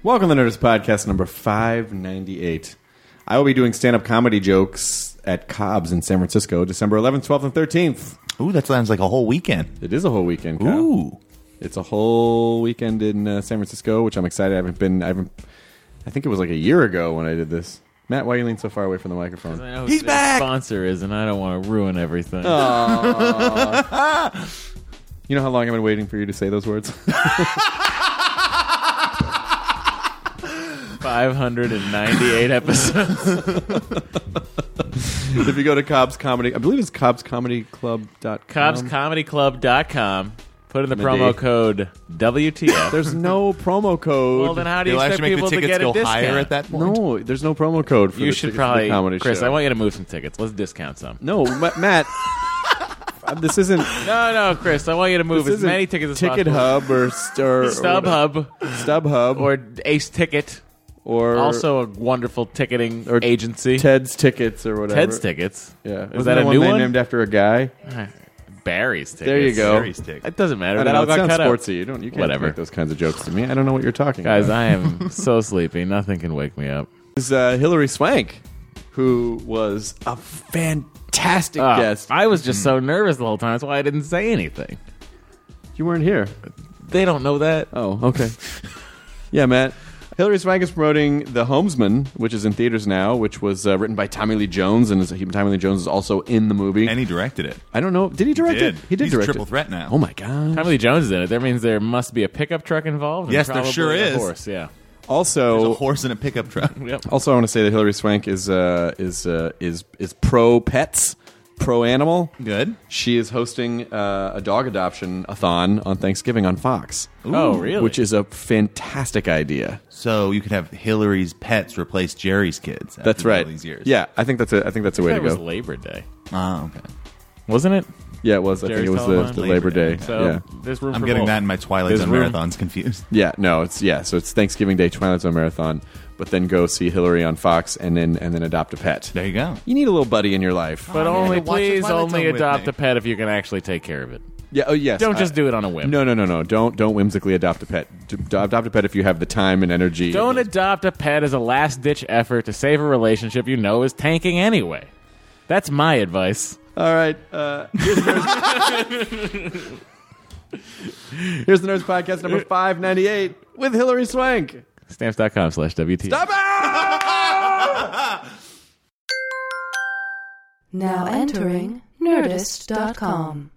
Welcome to the Nerdist Podcast number 598. I will be doing stand-up comedy jokes at Cobb's in San Francisco, December 11th, 12th, and 13th. Ooh, that sounds like a whole weekend. It is a whole weekend, Kyle. Ooh. It's a whole weekend in San Francisco, which I'm excited. I think it was like a year ago when I did this. Matt, why are you leaning so far away from the microphone? I know He's who back! The sponsor is, and I don't want to ruin everything. You know how long I've been waiting for you to say those words? 598 episodes. If you go to Cobb's Comedy, I believe it's CobbsComedyClub.com. CobbsComedyClub.com. Put in the promo code WTF. There's no promo code. Well, then how do you They'll expect actually make people the to tickets get a go discount? higher at that point. No, there's no promo code for You the should tickets to the probably, comedy Chris, show. I want you to move some tickets. Let's discount some. No, Matt. This isn't No, Chris, I want you to move as many tickets as Ticket possible. Hub or StubHub Or Ace Ticket. or Also a wonderful ticketing Or agency. Ted's Tickets or whatever. Ted's Tickets. Yeah, Is that a one new one? named after a guy? Barry's Tickets. There you go. Barry's ticket. It doesn't matter. I That don't all know, it got sounds cut out. sportsy. You can't Whatever. make those kinds of jokes to me. I don't know what you're talking Guys, about. I am so sleepy. Nothing can wake me up. This is Hillary Swank, who was a fantastic guest. I was just so nervous the whole time. That's why I didn't say anything. You weren't here. They don't know that. Oh, okay. Yeah, Matt. Hillary Swank is promoting The Homesman, which is in theaters now, which was written by Tommy Lee Jones, and Tommy Lee Jones is also in the movie. And he directed it. I don't know. Did he direct it? He did He's direct a triple it. threat now. Oh, my God. Tommy Lee Jones is in it. That means there must be a pickup truck involved. And Yes, there probably sure a is. horse, yeah. There's a Also, horse in a pickup truck. Yep. I want to say that Hillary Swank is pro pets, pro animal. Good. She is hosting a dog adoption-a-thon on Thanksgiving on Fox. Oh, really? Which is a fantastic idea. So you could have Hillary's pets replace Jerry's kids. That's after right. All these years. Yeah, I think that's a way to That was go. Labor Day. Oh, okay. Wasn't it? Yeah, it was. I think Jerry's it was Telemann? the Labor Day. So Yeah. there's room I'm for getting both. that in my Twilight There's Zone room. marathons confused. Yeah, no, it's so it's Thanksgiving Day, Twilight Zone marathon, but then go see Hillary on Fox and then adopt a pet. There you go. You need a little buddy in your life. But I'm only, gonna watch the please, Twilight only Zone with adopt me. a pet if you can actually take care of it. Yeah. Oh, yes. Don't just do it on a whim. No. Don't whimsically adopt a pet. Adopt a pet if you have the time and energy. Don't adopt a pet as a last-ditch effort to save a relationship you know is tanking anyway. That's my advice. All right. Here's the Nerds Podcast number 598 with Hillary Swank. Stamps.com/WT. Stop it! Now entering Nerdist.com.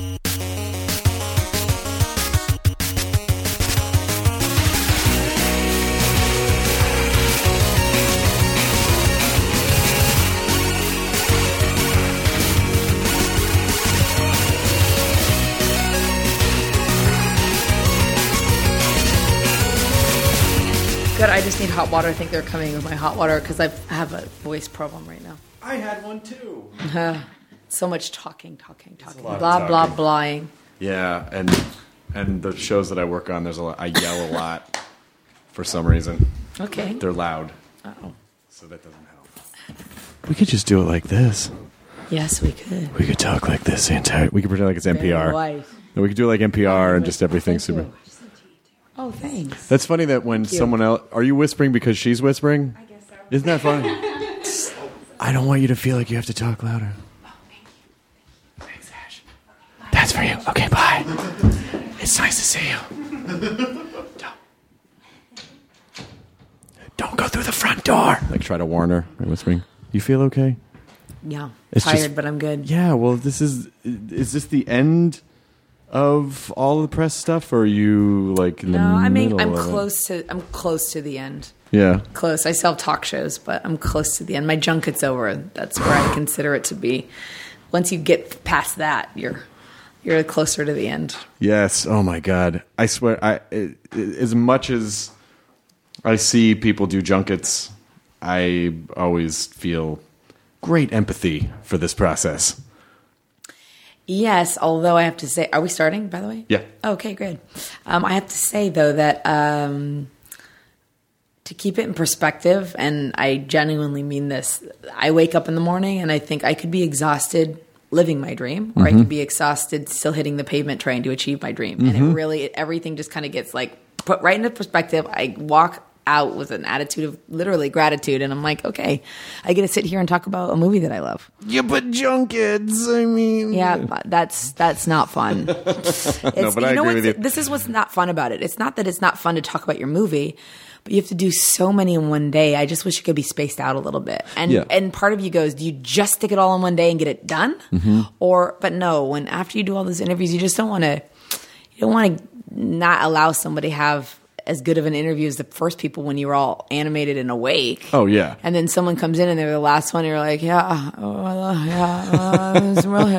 Good, I just need hot water. I think they're coming with my hot water because I have a voice problem right now. I had one too. So much talking, lot of blah, blah, blahing. Yeah, and the shows that I work on, there's a lot. I yell a lot for some reason. Okay. They're loud, Uh-oh. so that doesn't help. We could just do it like this. Yes, we could. We could talk like this the entire. We could pretend like it's NPR. Right. No, we could do it like NPR and just everything's Thank super. you. Oh, thanks. That's funny that when someone else... Are you whispering because she's whispering? I guess so. Isn't that funny? I don't want you to feel like you have to talk louder. Oh, thank you. Thanks, Ash. That's for you. Okay, bye. It's nice to see you. Don't go through the front door. Like, try to warn her by whispering. You feel okay? Yeah. It's Tired, just- but I'm good. Yeah, well, this is this the end of all of the press stuff, or are you like in the No, I mean, middle I'm of it? close to the end. Yeah. Close. I still have talk shows, but I'm close to the end. My junket's over. That's where I consider it to be. Once you get past that, you're closer to the end. Yes. Oh my God. I swear. As much as I see people do junkets, I always feel great empathy for this process. Yes, although I have to say, are we starting, by the way? Yeah. Okay, good. I have to say, though, that to keep it in perspective, and I genuinely mean this, I wake up in the morning and I think I could be exhausted living my dream, or I could be exhausted still hitting the pavement trying to achieve my dream. And it really, everything just kind of gets like put right into perspective. I walk out with an attitude of literally gratitude. And I'm like, okay, I get to sit here and talk about a movie that I love. Yeah, but junkets, I mean. Yeah, but that's not fun. No, but I agree with you. This is what's not fun about it. It's not that it's not fun to talk about your movie, but you have to do so many in one day. I just wish it could be spaced out a little bit. And part of you goes, do you just stick it all in one day and get it done? But no, when after you do all those interviews, you just don't want to not allow somebody to have as good of an interview as the first people when you were all animated and awake. Oh, yeah. And then someone comes in and they're the last one and you're like, it's really,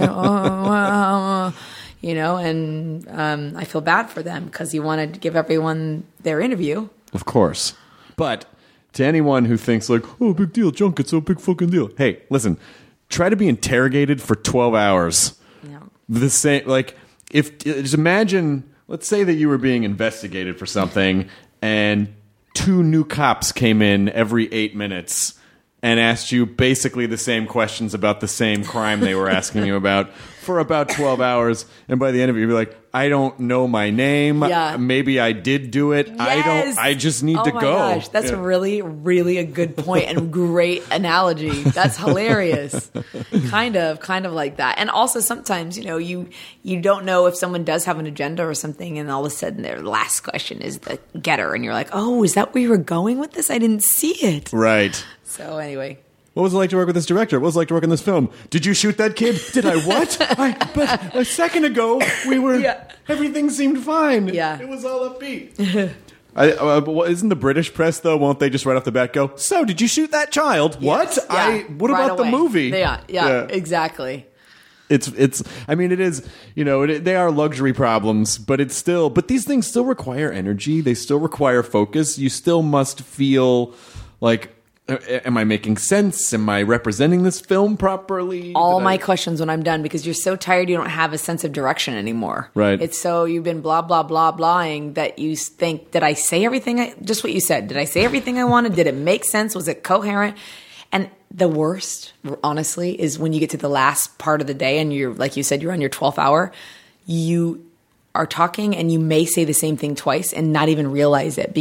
and I feel bad for them because you want to give everyone their interview. Of course. But to anyone who thinks like, oh, big deal, junkets, oh, big fucking deal. Hey, listen, try to be interrogated for 12 hours. Yeah. The same, like, just imagine, let's say that you were being investigated for something and 2 new cops came in every 8 minutes and asked you basically the same questions about the same crime they were asking you about for about 12 hours. And by the end of it, you'd be like, I don't know my name. Yeah. Maybe I did do it. Yes. I just need to go. Oh my gosh, that's really, really a good point and great analogy. That's hilarious. Kind of like that. And also sometimes, you don't know if someone does have an agenda or something, and all of a sudden their last question is the getter, and you're like, oh, is that where you were going with this? I didn't see it. Right. So anyway. What was it like to work with this director? What was it like to work on this film? Did you shoot that kid? Did I what? But a second ago, we were... Yeah. Everything seemed fine. Yeah. It was all upbeat. Isn't the British press, though, won't they just right off the bat go, so, did you shoot that child? Yes. What? Yeah. What Right about away. the movie? Yeah, exactly. It's I mean, it is, they are luxury problems, but these things still require energy. They still require focus. You still must feel like, am I making sense? Am I representing this film properly? All my questions when I'm done, because you're so tired you don't have a sense of direction anymore. Right. It's so you've been blah, blah, blah, blahing that you think, did I say everything? Just what you said. Did I say everything I wanted? Did it make sense? Was it coherent? And the worst, honestly, is when you get to the last part of the day and you're, like you said, you're on your 12th hour, you are talking and you may say the same thing twice and not even realize it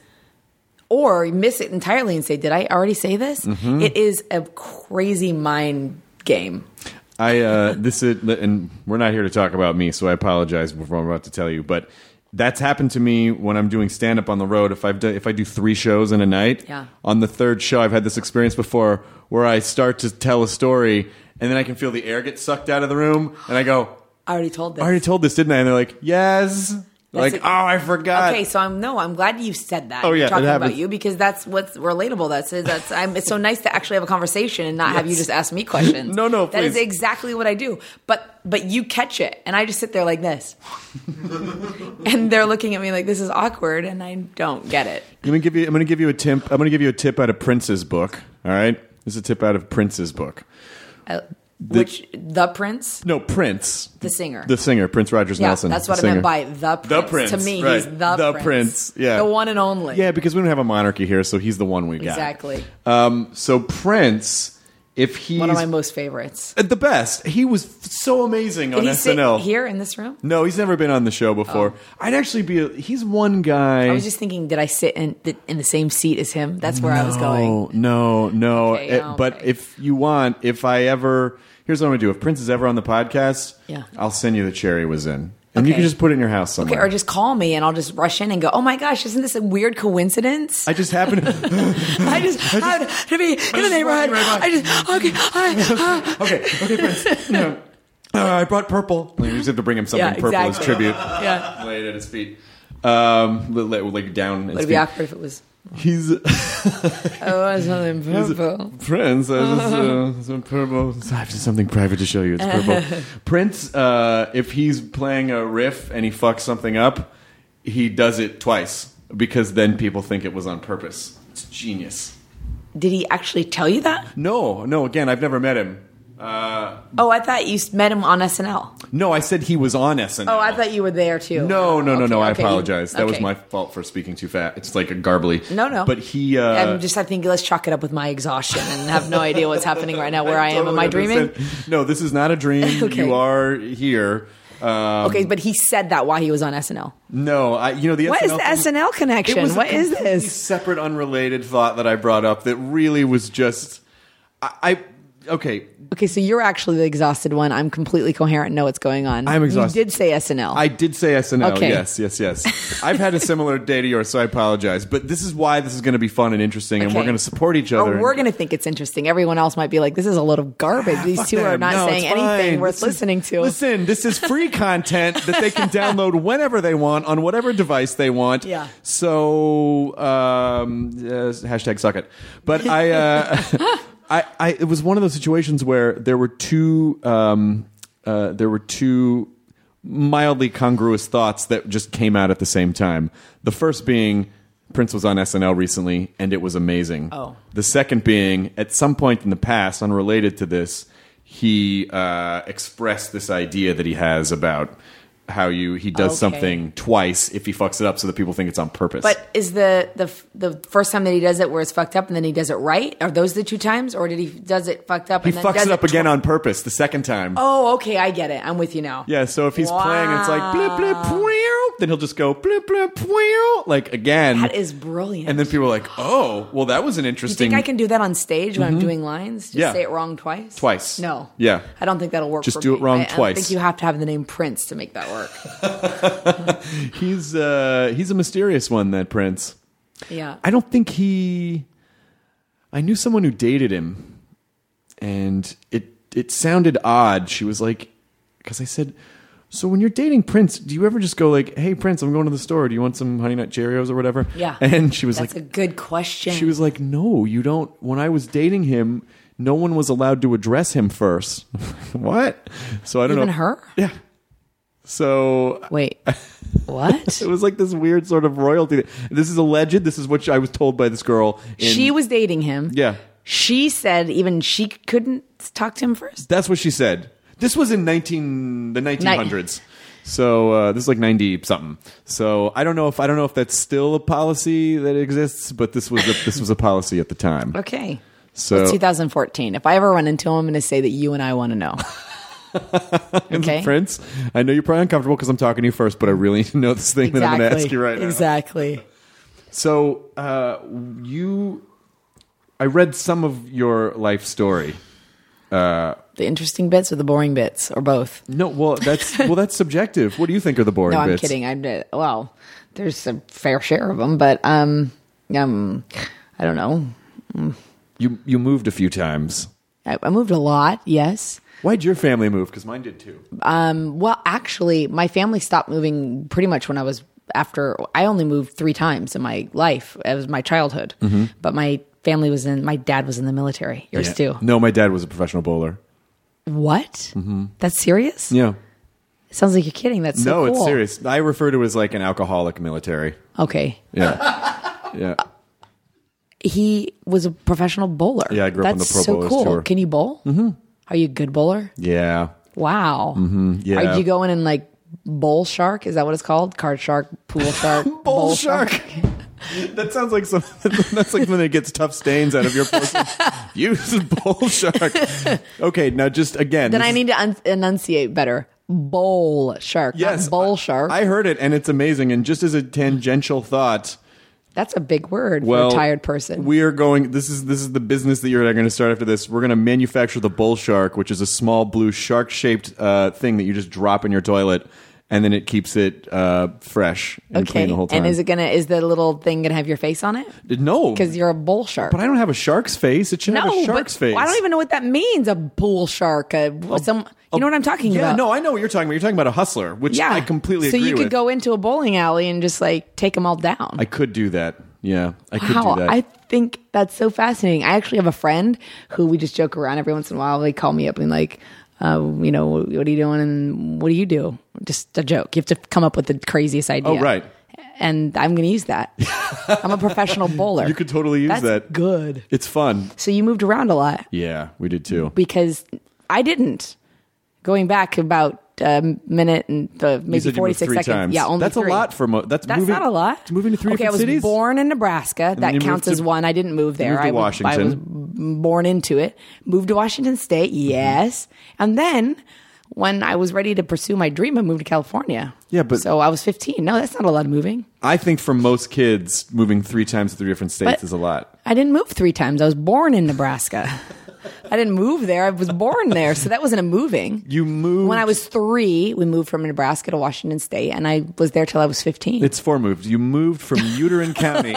or you miss it entirely and say, did I already say this? Mm-hmm. It is a crazy mind game. And we're not here to talk about me, so I apologize for what I'm about to tell you, but that's happened to me when I'm doing stand-up on the road. If I do 3 shows in a night, on the 3rd show, I've had this experience before where I start to tell a story and then I can feel the air get sucked out of the room and I go, I already told this. I already told this, didn't I? And they're like, yes. I forgot. Okay, so I'm glad you said that. Oh, yeah, talking it happens. about you, because that's what's relatable. It's so nice to actually have a conversation and not have you just ask me questions. No, That is please. exactly what I do. But you catch it, and I just sit there like this, and they're looking at me like this is awkward, and I don't get it. I'm going to give you a tip. I'm going to give you a tip out of Prince's book. All right, this is a tip out of Prince's book. The Prince? No, Prince. The singer. The singer, Prince Rogers Nelson. That's what I meant by the Prince. The Prince. To me, right. he's the Prince. Yeah. The one and only. Yeah, because we don't have a monarchy here, so he's the one we got. Exactly. So Prince, if he's... One of my most favorites. The best. He was so amazing on Did he SNL. sit here in this room? No, he's never been on the show before. I'd actually he's one guy... I was just thinking, did I sit in the same seat as him? That's where I was going. No. Okay, But if you want, here's what I'm going to do. If Prince is ever on the podcast, I'll send you the chair he was in. And you can just put it in your house somewhere. Okay, or just call me and I'll just rush in and go, oh my gosh, isn't this a weird coincidence? I just happened to... I just happened to be in the neighborhood. Okay, Prince. I brought purple. You just have to bring him something purple as tribute. Yeah. Lay it at his feet. Like down his Would it feet. be awkward if it was... He's... Oh, something purple. Prince, some purple. I have something private to show you. It's purple. Prince, if he's playing a riff and he fucks something up, he does it twice because then people think it was on purpose. It's genius. Did he actually tell you that? No. Again, I've never met him. I thought you met him on SNL. No, I said he was on SNL. Oh, I thought you were there too. No. I Okay. apologize. That was my fault for speaking too fast. It's like a garbly. No. But he... I think let's chalk it up with my exhaustion and have no idea what's happening right now where I am. Am I dreaming? No, this is not a dream. Okay. You are here. Okay, but he said that while he was on SNL. No, the What SNL is the thing- SNL connection? It was What a is completely this? separate, unrelated thought that I brought up that really was just. Okay. Okay, so you're actually the exhausted one. I'm completely coherent and know what's going on. I'm exhausted. You did say SNL. I did say SNL. Okay. Yes. I've had a similar day to yours, so I apologize. But this is why this is going to be fun and interesting, and Okay. we're going to support each other. Or we're going to think it's interesting. Everyone else might be like, this is a load of garbage. These Fuck two are them. not No, saying it's anything fine. worth This is- listening to. Listen, this is free content that they can download whenever they want on whatever device they want. Yeah. So hashtag suck it. But it was one of those situations where there were two mildly congruous thoughts that just came out at the same time. The first being Prince was on SNL recently and it was amazing. Oh. The second being at some point in the past, unrelated to this, he expressed this idea that he has about how he does Okay. something twice if he fucks it up so that people think it's on purpose. But is the first time that he does it where it's fucked up and then he does it right? Are those the two times? Or did he does it fucked up he and then fucks does it up again on purpose the second time. Oh, okay, I get it. I'm with you now. Yeah, so if he's playing and it's like blip blip pweow, then he'll just go blip blip pweow, like again. That is brilliant. And then people are like, "Oh, well, that was an you interesting." think I can do that on stage when I'm doing lines? Just Yeah. say it wrong twice? Twice. No. Yeah. I don't think that'll work Just for do me. it wrong I twice. don't think you have to have the name Prince to make that work. He's a mysterious one, that Prince. Yeah. I don't think I knew someone who dated him, and it sounded odd. She was like, because I said, so when you're dating Prince, do you ever just go like, "Hey Prince, I'm going to the store. Do you want some Honey Nut Cheerios or whatever?" Yeah. And she was That's like, a good question. she was like, "No, you don't. When I was dating him, no one was allowed to address him first." What? So I don't Even know. her? Yeah. So Wait. What? it was like this weird sort of royalty. This is alleged. This is what I was told by this girl. She was dating him. Yeah. She said even she couldn't talk to him first. That's what she said. This was in the 1900s. So this is like 90 something. So I don't know if that's still a policy that exists, but this was a policy at the time. Okay. So It's 2014. If I ever run into him, I'm going to say that you and I want to know. Okay. Prince, I know you're probably uncomfortable because I'm talking to you first, but I really need to know this thing that I'm going to ask you right now. Exactly. So I read some of your life story. The interesting bits or the boring bits or both? No, well that's subjective. What do you think are the boring No, I'm bits? kidding. Well, there's a fair share of them, but I don't know. You moved a few times. I moved a lot. Yes. Why'd your family move? Because mine did too. Well, actually, my family stopped moving pretty much when I only moved 3 times in my life. It was my childhood. Mm-hmm. But my dad was in the military. Yours too. No, my dad was a professional bowler. What? Mm-hmm. That's serious? Yeah. It sounds like you're kidding. That's so No, cool. it's serious. I refer to it as like an alcoholic military. Okay. Yeah. Yeah. He was a professional bowler. Yeah, I grew up on the That's Pro so Bowlers cool. tour. Can you bowl? Mm-hmm. Are you a good bowler? Yeah. Wow. Mm-hmm. Yeah. Are you going in like bowl shark? Is that what it's called? Card shark, pool shark, Bowl shark. That sounds like that's like when it gets tough stains out of your person. Use bowl shark. Okay, now just again. Then this I is- need to enunciate better. Bowl shark. Yes, Not bowl shark. I heard it, and it's amazing. And just as a tangential thought, That's a big word for well, a tired person. we are going. This is the business that you're going to start after this. We're going to manufacture the bull shark, which is a small blue shark-shaped thing that you just drop in your toilet, and then it keeps it fresh and clean the whole time. And is the little thing gonna have your face on it? No, Because you're a bull shark. but I don't have a shark's face. It should have a shark's face. I don't even know what that means. A bull shark. You know what I'm talking Yeah, about? no, I know what you're talking about. You're talking about a hustler, which Yeah, I completely so agree you could with. go into a bowling alley and just like take them all down. I could do that. Yeah, I could Wow, do that. I think that's so fascinating. I actually have a friend who we just joke around every once in a while. They call me up and like, what are you doing and what do you do? Just a joke. You have to come up with the craziest idea. Oh, right. And I'm going to use that. I'm a professional bowler. You could totally use That's that. good. It's fun. So you moved around a lot Yeah, we did too. because I didn't. Going back about a minute and You maybe said you moved 46 3 seconds. times. Yeah, only That's 3. a lot for that's moving, not a lot. It's moving to 3 okay, different I was cities. born in Nebraska. then you That counts moved as to- one. I didn't move there. moved to I was Washington. born into it. Moved to Washington State. Yes. And then when I was ready to pursue my dream of moving to California. Yeah, but- so I was 15. No, that's not a lot of moving. I think for most kids, moving 3 times to 3 different states But- is a lot. I didn't move 3 times. I was born in Nebraska. I didn't move there. I was born there, so that wasn't a moving. You moved. When I was 3, we moved from Nebraska to Washington State, and I was there till I was 15. It's 4 moves. You moved from Uterine County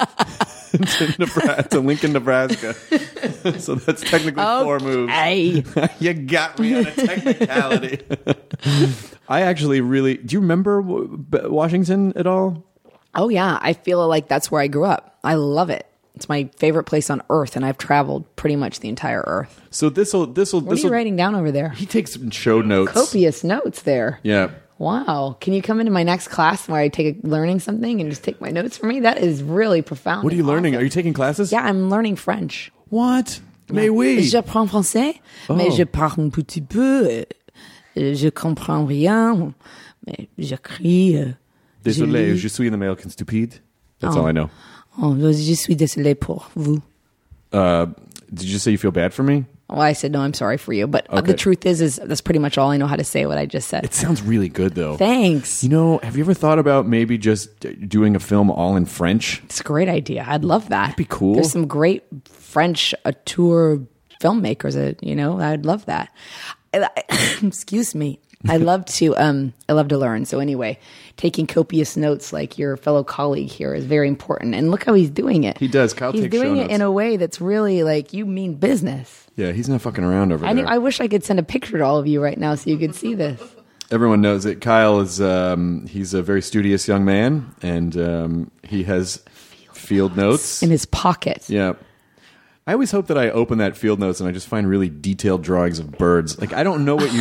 to Lincoln, Nebraska. So that's technically 4 moves. Hey, You got me on a technicality. I actually really. Do you remember Washington at all? oh yeah, I feel like that's where I grew up. I love it. It's my favorite place on earth, and I've traveled pretty much the entire earth. So this'll. What are you writing down over there? He takes some show notes. Copious notes there. Yeah. Wow. Can you come into my next class where I take learning something and just take my notes for me? That is really profound. What are you and learning? awesome. Are you taking classes? Yeah, I'm learning French. What? Mais oui. J'apprends français, mais je parle un petit peu. Je comprends rien, mais j'écris. Désolé, lis. je suis un Américain stupide. That's all I know. Oh, je suis désolé pour vous. Did you just say you feel bad for me? Well, I said, no, I'm sorry for you. But Okay. the truth is that's pretty much all I know how to say, what I just said. It sounds really good, though. Thanks. You know, have you ever thought about maybe just doing a film all in French? It's a great idea. I'd love that. That'd be cool. There's some great French tour filmmakers that, I'd love that. Excuse me. I love to learn. So anyway, taking copious notes like your fellow colleague here is very important. And look how he's doing it. He does. Kyle He's takes show doing it notes. in a way that's really like you mean business. Yeah, he's not fucking around over there. I wish I could send a picture to all of you right now so you could see this. Everyone knows that Kyle is he's a very studious young man, and he has field notes. In his pocket. Yeah. I always hope that I open that field notes and I just find really detailed drawings of birds. Like, I don't know what you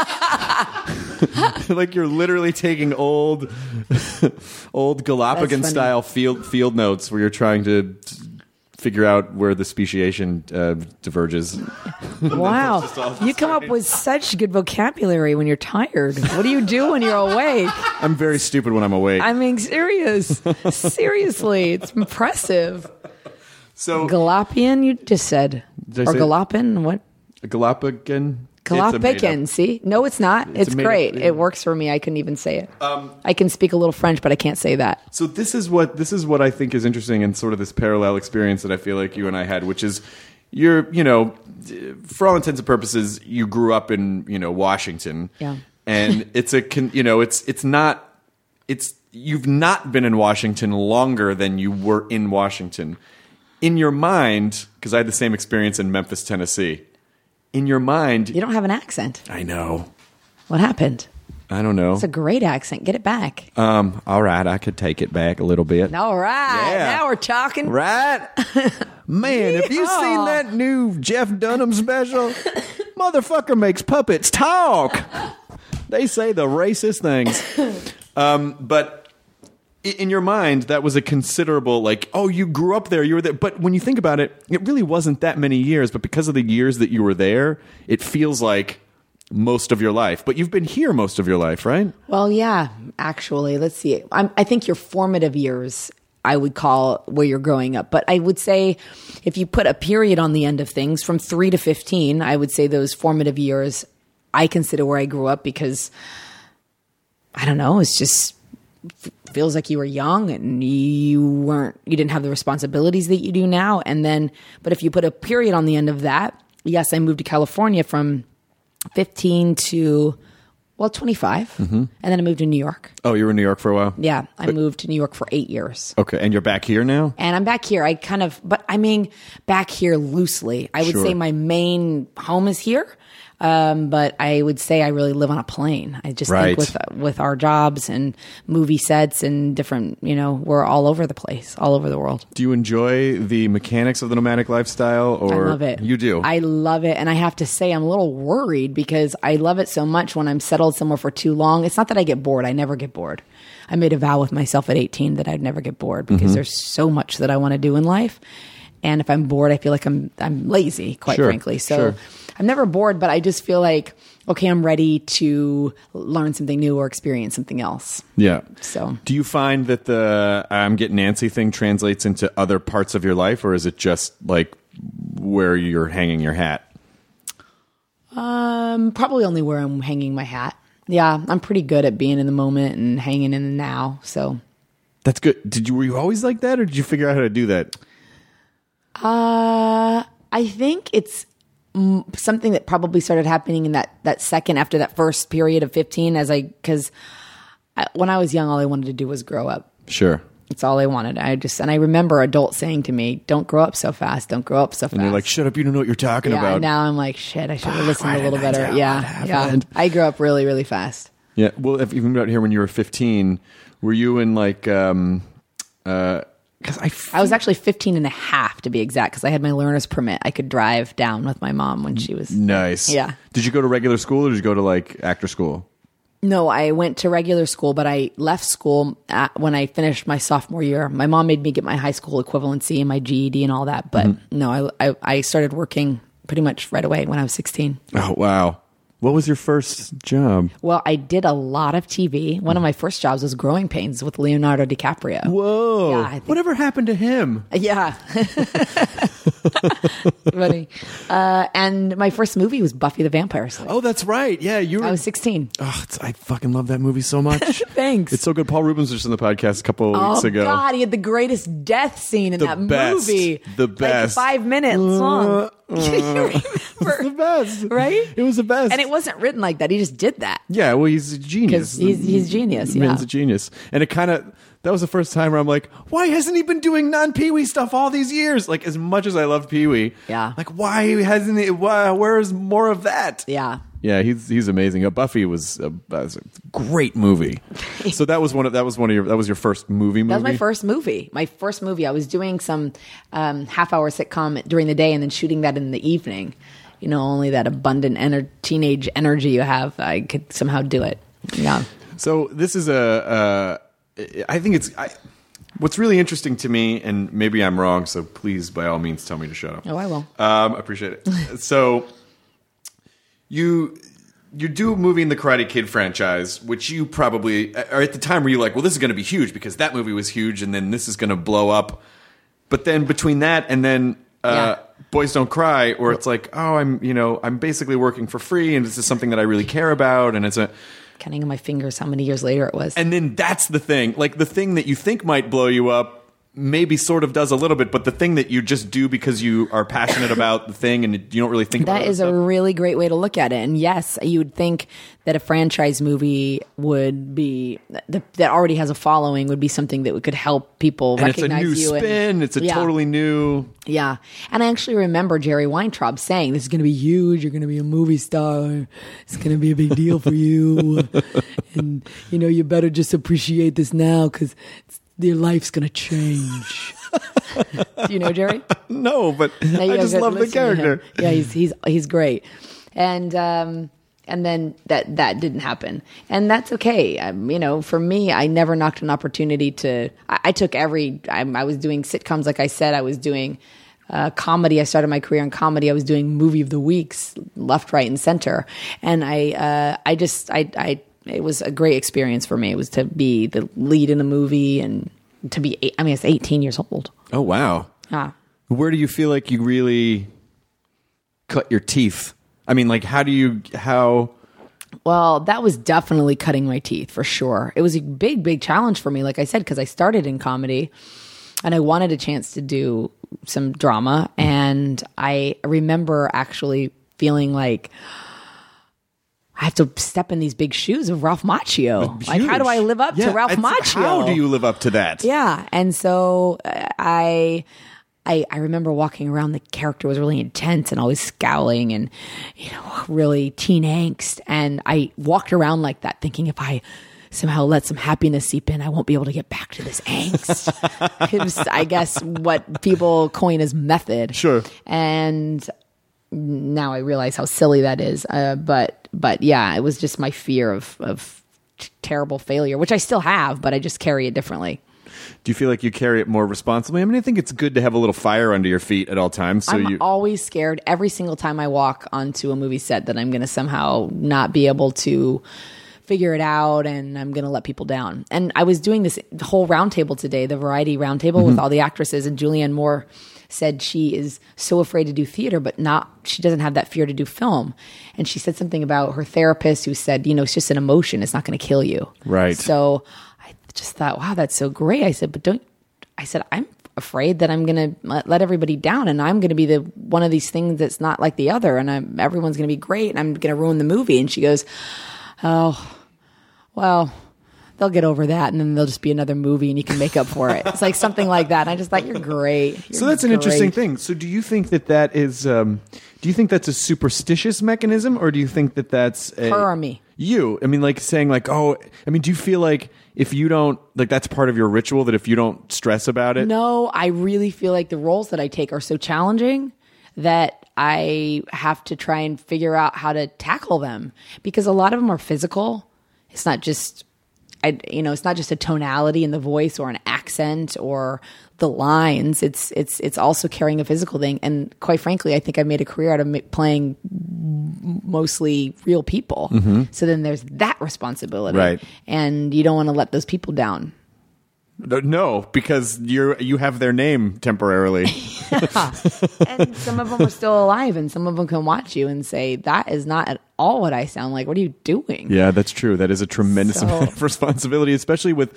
do. Like, you're literally taking old Galapagos funny. style field notes where you're trying to figure out where the speciation diverges. Wow. You come up with such good vocabulary when you're tired. What do you do when you're awake? I'm very stupid when I'm awake. I mean, seriously, it's impressive. So Galopian, you just said. Did I Or say- Galopin, what? Galapagan. Galopican, see? No, it's not. It's a made-up great. thing. It works for me. I couldn't even say it. I can speak a little French, but I can't say that. So this is what I think is interesting in sort of this parallel experience that I feel like you and I had, which is for all intents and purposes, you grew up in, Washington. Yeah. And you've not been in Washington longer than you were in Washington. In your mind, because I had the same experience in Memphis, Tennessee. In your mind, You don't have an accent. I know. What happened? I don't know. It's a great accent. Get it back. All right, I could take it back a little bit. All right. Yeah. Now we're talking. Right? Man, have you Yeehaw. seen that new Jeff Dunham special? Motherfucker makes puppets talk. They say the racist things. But in your mind, that was a considerable, you grew up there, you were there. But when you think about it, it really wasn't that many years. But because of the years that you were there, it feels like most of your life. But you've been here most of your life, right? Well, yeah, actually. Let's see. I think your formative years, I would call where you're growing up. But I would say if you put a period on the end of things from 3 to 15, I would say those formative years, I consider where I grew up because, I don't know, it's just feels like you were young and you didn't have the responsibilities that you do now. And then, but if you put a period on the end of that, yes, I moved to California from 15 to 25. Mm-hmm. And then I moved to New York. Oh, you were in New York for a while? Yeah, I moved to New York for 8 years. Okay, and you're back here now? And I'm back here. Back here loosely. I would Sure. say my main home is here. But I would say I really live on a plane. I just Right. think with our jobs and movie sets and different, we're all over the place, all over the world. Do you enjoy the mechanics of the nomadic lifestyle? Or I love it. You do? I love it. And I have to say, I'm a little worried because I love it so much when I'm settled somewhere for too long. It's not that I get bored. I never get bored. I made a vow with myself at 18 that I'd never get bored because there's so much that I want to do in life. And if I'm bored, I feel like I'm lazy, quite Sure, frankly. So sure. I'm never bored, but I just feel like, okay, I'm ready to learn something new or experience something else. Yeah. So Do you find that the I'm getting antsy thing translates into other parts of your life, or is it just like where you're hanging your hat? Probably only where I'm hanging my hat. Yeah, I'm pretty good at being in the moment and hanging in the now. So That's good. Were you always like that, or did you figure out how to do that? I think it's something that probably started happening in that second after that first period of 15, because when I was young, all I wanted to do was grow up. Sure. It's all I wanted. And I remember adults saying to me, "Don't grow up so fast. Don't grow up so fast." And you're like, "Shut up! You don't know what you're talking yeah, about." Now I'm like, "Shit! I should have listened a little did I better." tell Yeah, what yeah. happened? I grew up really, really fast. Yeah. Well, if you moved out here when you were 15, were you in like? Because I was actually 15 and a half to be exact, because I had my learner's permit. I could drive down with my mom when she was nice. Yeah. Did you go to regular school or did you go to like actor school? No, I went to regular school, but I left school when I finished my sophomore year. My mom made me get my high school equivalency and my GED and all that. But no, I started working pretty much right away when I was 16. Oh, wow. What was your first job? Well, I did a lot of TV. One of my first jobs was Growing Pains with Leonardo DiCaprio. Whoa. Yeah, I think- Whatever happened to him? Yeah. Funny. And my first movie was Buffy the Vampire Slayer. Oh, that's right. Yeah, you were. I was 16. Oh, I fucking love that movie so much. Thanks. It's so good. Paul Rubens was just on the podcast a couple of weeks ago. Oh, God, he had the greatest death scene in The that best. movie. The best. Like 5 minutes long. It's the best. Right? It was the best. And it wasn't written like that. He just did that. Yeah, well, he's a genius. 'Cause he's genius, The man's yeah. a genius. And it kind of, that was the first time where I'm like, why hasn't he been doing non-Pee-wee stuff all these years? Like, as much as I love Pee-wee. Yeah. Like, why hasn't he, where's more of that? Yeah. Yeah, he's amazing. Buffy was a great movie. So that was your first movie. That was my first movie. My first movie. I was doing some half-hour sitcom during the day and then shooting that in the evening. You know, only that abundant teenage energy you have, I could somehow do it. Yeah. So this is I think what's really interesting to me, and maybe I'm wrong, so please, by all means, tell me to shut up. Oh, I will. I appreciate it. So you do a movie in the Karate Kid franchise, which you probably, or at the time were you like, well, this is going to be huge because that movie was huge, and then this is going to blow up. But then between that and then Boys Don't Cry, where it's like, oh, I'm basically working for free, and this is something that I really care about, and it's a Counting on my fingers how many years later it was. And then that's the thing. Like, the thing that you think might blow you up maybe sort of does a little bit, but the thing that you just do because you are passionate about the thing and you don't really think about it. That is a really great way to look at it. And yes, you would think that a franchise movie would be that already has a following would be something that could help people and it's a recognize new you. spin. It's a totally new. Yeah. And I actually remember Jerry Weintraub saying, this is going to be huge. You're going to be a movie star. It's going to be a big deal for you. And, you better just appreciate this now because your life's going to change. Do you know Jerry? No, but No, I just love the listen to him. character. Yeah, he's great. And then that didn't happen. And that's okay. For me, I never knocked an opportunity to, I took I was doing sitcoms, like I said, I was doing comedy. I started my career in comedy. I was doing movie of the weeks, left, right, and center. And it was a great experience for me. It was to be the lead in a movie and to be, it's 18 years old. Oh, wow. Where do you feel like you really cut your teeth? I mean, like, how? Well, that was definitely cutting my teeth for sure. It was a big, big challenge for me, like I said, because I started in comedy and I wanted a chance to do some drama. And I remember actually feeling like, I have to step in these big shoes of Ralph Macchio. Like, how do I live up to Ralph Macchio? How do you live up to that? Yeah. And so I remember walking around, the character was really intense and always scowling and, really teen angst. And I walked around like that thinking if I somehow let some happiness seep in, I won't be able to get back to this angst. It was, I guess, what people coin as method. Sure. And now I realize how silly that is. But yeah, it was just my fear of terrible failure, which I still have, but I just carry it differently. Do you feel like you carry it more responsibly? I mean, I think it's good to have a little fire under your feet at all times. So I'm always scared every single time I walk onto a movie set that I'm going to somehow not be able to figure it out and I'm going to let people down. And I was doing this whole roundtable today, the variety roundtable with all the actresses, and Julianne Moore said she is so afraid to do theater, but she doesn't have that fear to do film. And she said something about her therapist who said, it's just an emotion. It's not going to kill you. Right. So I just thought, wow, that's so great. I said, I'm afraid that I'm going to let everybody down and I'm going to be the one of these things that's not like the other. And everyone's going to be great and I'm going to ruin the movie. And she goes, oh, well, they'll get over that and then there'll just be another movie and you can make up for it. It's like something like that. And I just thought, you're great. So that's an interesting thing. So do you think that is, do you think that's a superstitious mechanism or do you think that that's her or me? You. I mean, like saying like, do you feel like if you don't, like that's part of your ritual that if you don't stress about it? No, I really feel like the roles that I take are so challenging that I have to try and figure out how to tackle them because a lot of them are physical. It's not just, it's not just a tonality in the voice or an accent or the lines. It's also carrying a physical thing. And quite frankly, I think I made a career out of playing mostly real people. Mm-hmm. So then there's that responsibility. Right. And you don't want to let those people down. No, because you have their name temporarily. And some of them are still alive and some of them can watch you and say, that is not at all what I sound like. What are you doing? Yeah, that's true. That is a tremendous amount of responsibility, especially with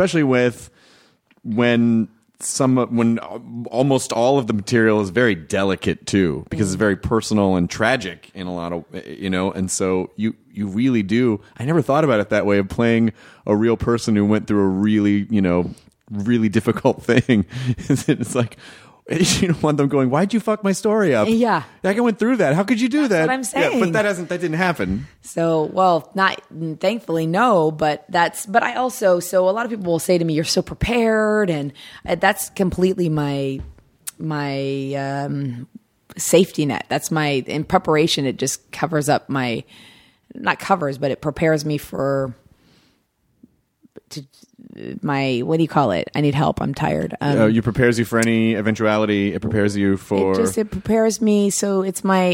when almost all of the material is very delicate too, because it's very personal and tragic in a lot of, and so you really do. I never thought about it that way of playing a real person who went through a really, really difficult thing. It's like, you don't want them going, why'd you fuck my story up? Yeah. Like I went through that. How could you do that? That's what I'm saying. Yeah, but that didn't happen. So, well, not thankfully, no, but I also, so a lot of people will say to me, you're so prepared. And that's completely my safety net. That's in preparation. It just covers up not covers, but it prepares me what do you call it? I need help. I'm tired. You prepares you for any eventuality. It prepares you for. It prepares me. So it's my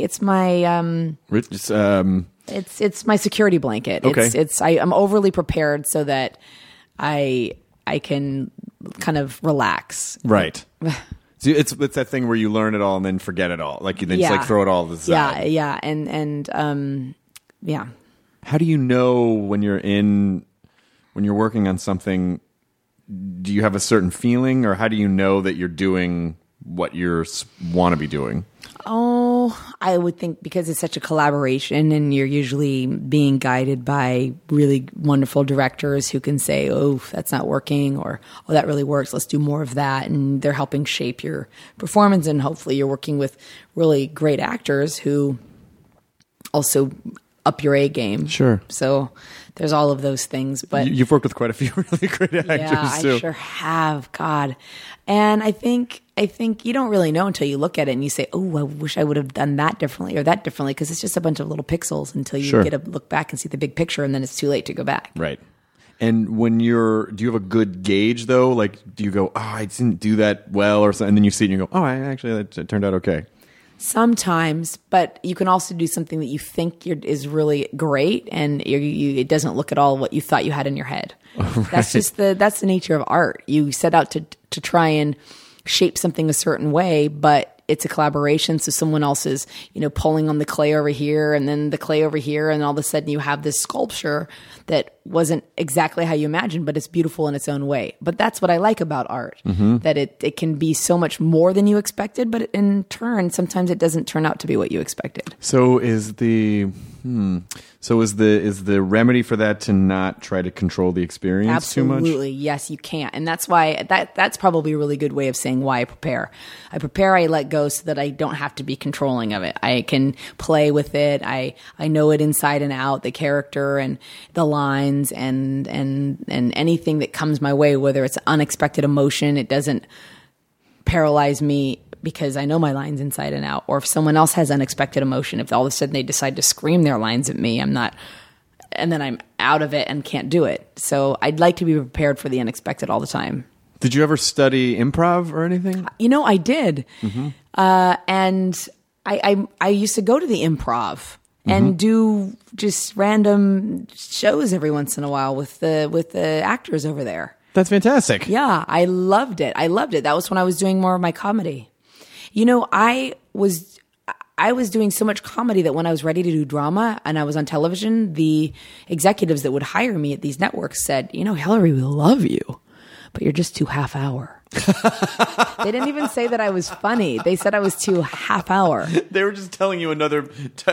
security blanket. Okay. I'm overly prepared so that I can kind of relax. Right. So it's that thing where you learn it all and then forget it all. Like you then just like throw it all to the side. Yeah. And yeah. How do you know when you're working on something, do you have a certain feeling or how do you know that you're doing what you want to be doing? Oh, I would think because it's such a collaboration and you're usually being guided by really wonderful directors who can say, oh, that's not working or, oh, that really works. Let's do more of that. And they're helping shape your performance. And hopefully you're working with really great actors who also up your A game. Sure. So there's all of those things. But you've worked with quite a few really great actors too. I sure have. God. And I think you don't really know until you look at it and you say, oh, I wish I would have done that differently or that differently, because it's just a bunch of little pixels until you get to look back and see the big picture, and then it's too late to go back. Right. And do you have a good gauge though? Like, do you go, oh, I didn't do that well, or something, and then you see it and you go, oh, that turned out okay. Sometimes, but you can also do something that you think is really great, and it doesn't look at all what you thought you had in your head. Right. That's the nature of art. You set out to try and shape something a certain way, but it's a collaboration. So someone else is, pulling on the clay over here and then the clay over here. And all of a sudden you have this sculpture that wasn't exactly how you imagined, but it's beautiful in its own way. But that's what I like about art, that it can be so much more than you expected, but in turn, sometimes it doesn't turn out to be what you expected. So is the remedy for that to not try to control the experience too much? Absolutely. Yes, you can't. And that's why that's probably a really good way of saying why I prepare. I let go so that I don't have to be controlling of it. I can play with it. I know it inside and out, the character and the lines and anything that comes my way, whether it's unexpected emotion, it doesn't paralyze me because I know my lines inside and out. Or if someone else has unexpected emotion, if all of a sudden they decide to scream their lines at me, and then I'm out of it and can't do it. So I'd like to be prepared for the unexpected all the time. Did you ever study improv or anything? I did. Mm-hmm. And I used to go to the improv. and do just random shows every once in a while with the actors over there. That's fantastic. Yeah, I loved it. That was when I was doing more of my comedy. I was doing so much comedy that when I was ready to do drama and I was on television, the executives that would hire me at these networks said, Hillary, we love you, but you're just too half hour. They didn't even say that I was funny. They said I was too half hour. They were just telling you another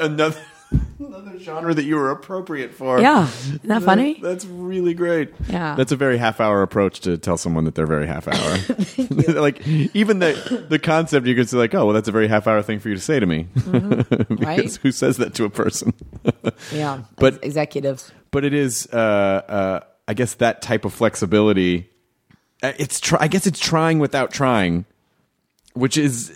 genre that you were appropriate for. Yeah. Isn't that funny? That's really great. Yeah. That's a very half-hour approach to tell someone that they're very half-hour. Like, even the concept, you could say, like, oh, well, that's a very half-hour thing for you to say to me. Mm-hmm. Because right? who says that to a person? Yeah. But executives. But it is, I guess, that type of flexibility. I guess it's trying without trying, which is,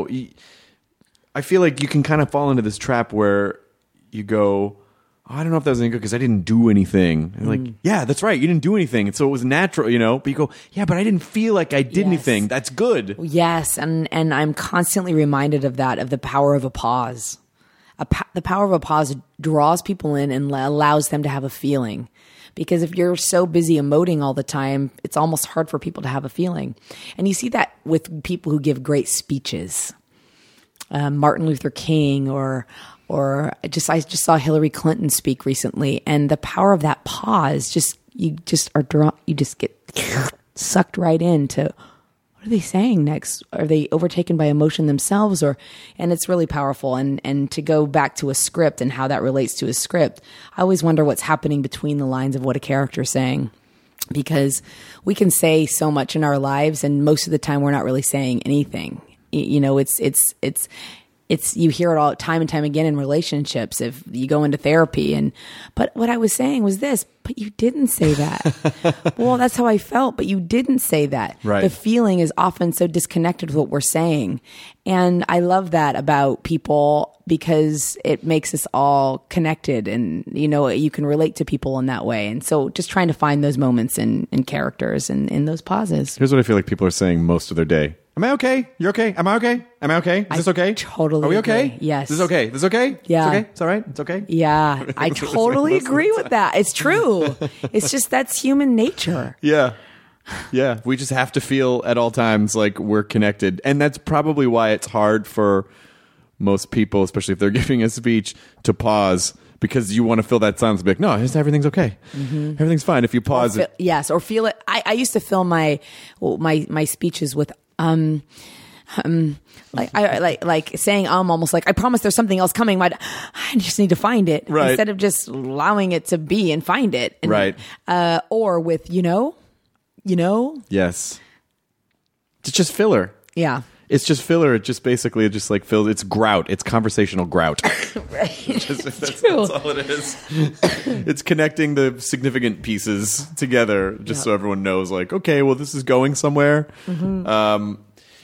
I feel like you can kind of fall into this trap where you go, oh, I don't know if that was any good because I didn't do anything. And like, yeah, that's right. You didn't do anything. And so it was natural, but you go, yeah, but I didn't feel like I did anything. That's good. Yes. And I'm constantly reminded of that, of the power of a pause. The power of a pause draws people in and allows them to have a feeling. Because if you're so busy emoting all the time, it's almost hard for people to have a feeling. And you see that with people who give great speeches. Martin Luther King or I just saw Hillary Clinton speak recently, and the power of that pause, you just get sucked right into what are they saying next? Are they overtaken by emotion themselves? And it's really powerful. And to go back to a script and how that relates to a script, I always wonder what's happening between the lines of what a character is saying. Because we can say so much in our lives, and most of the time we're not really saying anything. It's you hear it all time and time again in relationships if you go into therapy but what I was saying was this, but you didn't say that. Well, that's how I felt, but you didn't say that. Right. The feeling is often so disconnected with what we're saying. And I love that about people because it makes us all connected and, you can relate to people in that way. And so just trying to find those moments in characters and in those pauses. Here's what I feel like people are saying most of their day. Am I okay? You're okay? Am I okay? Am I okay? Is this okay? Totally Are we okay? agree. Yes. This is okay? This is okay? Yeah. It's okay? It's all right? It's okay? Yeah, I totally agree with that. It's true. It's just that's human nature. Yeah. Yeah. We just have to feel at all times like we're connected. And that's probably why it's hard for most people, especially if they're giving a speech, to pause. Because you want to fill that silence and be like, no, everything's okay. Mm-hmm. Everything's fine if you pause it. Yes, or feel it. I used to film my speeches with like saying almost like I promise there's something else coming. I just need to find it, right, instead of just allowing it to be and find it, and, right? Or with yes, it's just filler. Yeah. It's just filler. It just basically like fills. It's grout. It's conversational grout. Right. That's all it is. It's connecting the significant pieces together, just so everyone knows. Like, okay, well, this is going somewhere. Mm-hmm.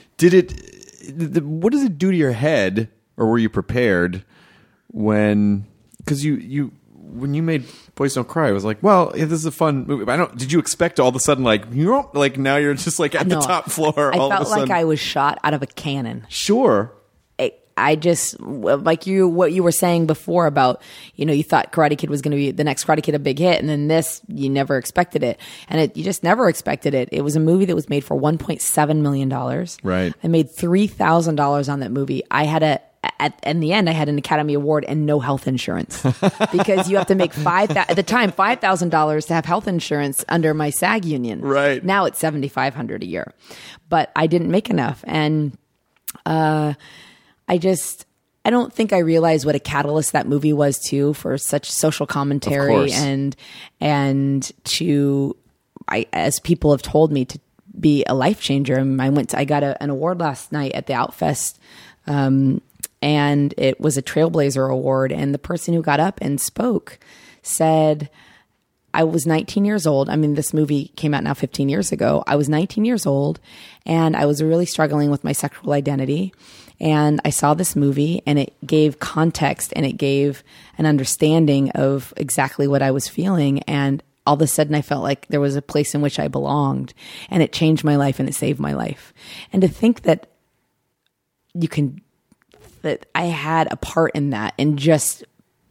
What does it do to your head, or were you prepared when? Because when you made Boys Don't Cry, I was like, well, this is a fun movie. Did you expect all of a sudden, like now you're just like at the top floor? I felt like I was shot out of a cannon. Sure. I just, like what you were saying before about, you thought Karate Kid was going to be the next Karate Kid, a big hit. And then this, you never expected it. And you just never expected it. It was a movie that was made for $1.7 million. Right. I made $3,000 on that movie. In the end, I had an Academy Award and no health insurance because you have to make $5,000 to have health insurance under my SAG union. Right. Now it's $7,500 a year, but I didn't make enough. And, I don't think I realized what a catalyst that movie was too for such social commentary and as people have told me, to be a life changer. I got an award last night at the Outfest, and it was a Trailblazer Award. And the person who got up and spoke said, I was 19 years old. I mean, this movie came out now 15 years ago. I was 19 years old and I was really struggling with my sexual identity. And I saw this movie and it gave context and it gave an understanding of exactly what I was feeling. And all of a sudden I felt like there was a place in which I belonged, and it changed my life and it saved my life. And to think that that I had a part in that, and just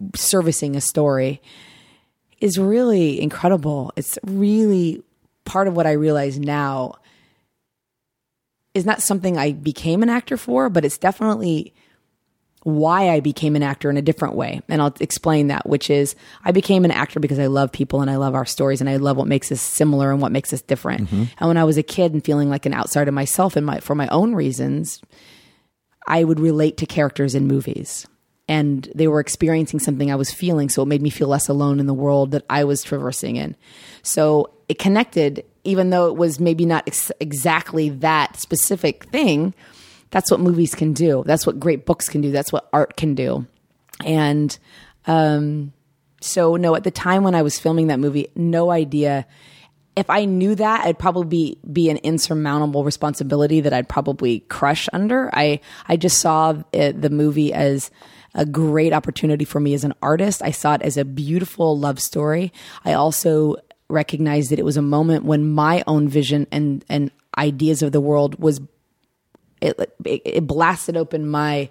servicing a story is really incredible. It's really part of what I realize now is not something I became an actor for, but it's definitely why I became an actor in a different way. And I'll explain that, which is I became an actor because I love people and I love our stories and I love what makes us similar and what makes us different. And when I was a kid and feeling like an outsider myself and for my own reasons, I would relate to characters in movies. And they were experiencing something I was feeling, so it made me feel less alone in the world that I was traversing in. So it connected, even though it was maybe not exactly that specific thing. That's what movies can do. That's what great books can do. That's what art can do. And so, no, at the time when I was filming that movie, no idea. If I knew that, it'd probably be an insurmountable responsibility that I'd probably crush under. I just saw the movie as a great opportunity for me as an artist. I saw it as a beautiful love story. I also recognized that it was a moment when my own vision and ideas of the world was it blasted open my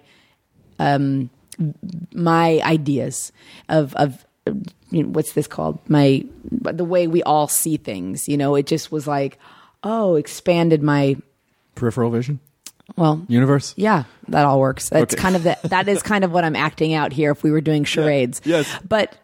ideas of what's this called? The way we all see things. It just was like, expanded my Peripheral vision? Well, universe? Yeah, that all works. That's Okay. kind of that is kind of what I'm acting out here if we were doing charades. Yes. But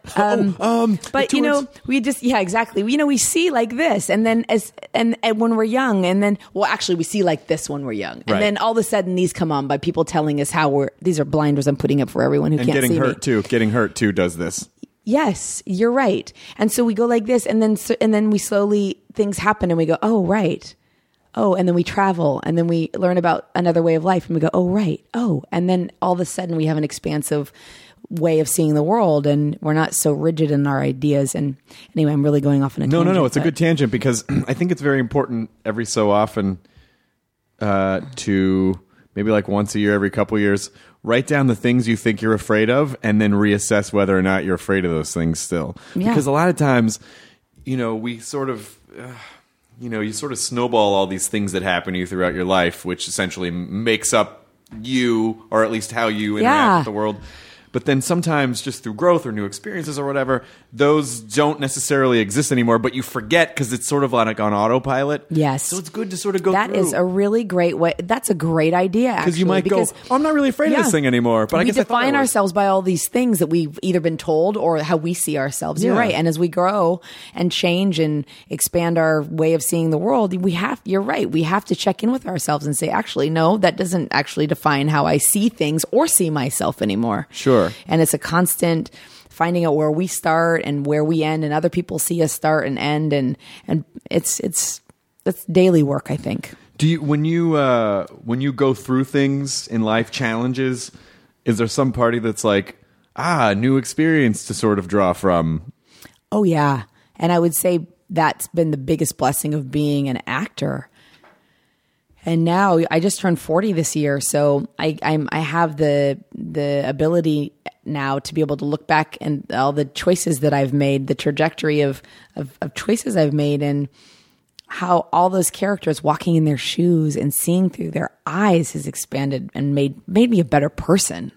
we just exactly. We see like this and then and when we're young and then actually we see like this when we're young. And Right. then all of a sudden these come on by people telling us how these are blinders I'm putting up for everyone who And can't getting see me. hurt too. Getting hurt too does this. Yes, you're right. And so we go like this and then we slowly things happen and we go, "Oh, right." Oh, and then we travel and then we learn about another way of life and we go, "Oh, right. Oh." And then all of a sudden we have an expansive way of seeing the world and we're not so rigid in our ideas. And anyway, I'm really going off on a tangent. No. It's a but- good tangent because I think it's very important every so often to maybe like once a year, every couple years, write down the things you think you're afraid of and then reassess whether or not you're afraid of those things still. Yeah. Because a lot of times, we sort of... you sort of snowball all these things that happen to you throughout your life, which essentially makes up you, or at least how you interact with the world. But then sometimes just through growth or new experiences or whatever, those don't necessarily exist anymore, but you forget because it's sort of like on autopilot. Yes. So it's good to sort of go That through. is a really great way. That's a great idea, actually. Because you might go, I'm not really afraid of this thing anymore. But I guess we I thought I define was. ourselves by all these things that we've either been told or how we see ourselves. You're Yeah. right. And as we grow and change and expand our way of seeing the world, you're right. We have to check in with ourselves and say, actually, no, that doesn't actually define how I see things or see myself anymore. Sure. And it's a constant finding out where we start and where we end and other people see us start and end. And it's daily work, I think. Do you when you go through things in life, challenges, is there some party that's like, new experience to sort of draw from? Oh, yeah. And I would say that's been the biggest blessing of being an actor. And now I just turned 40 this year, so I have the ability now to be able to look back and all the choices that I've made, the trajectory of choices I've made, and how all those characters walking in their shoes and seeing through their eyes has expanded and made me a better person.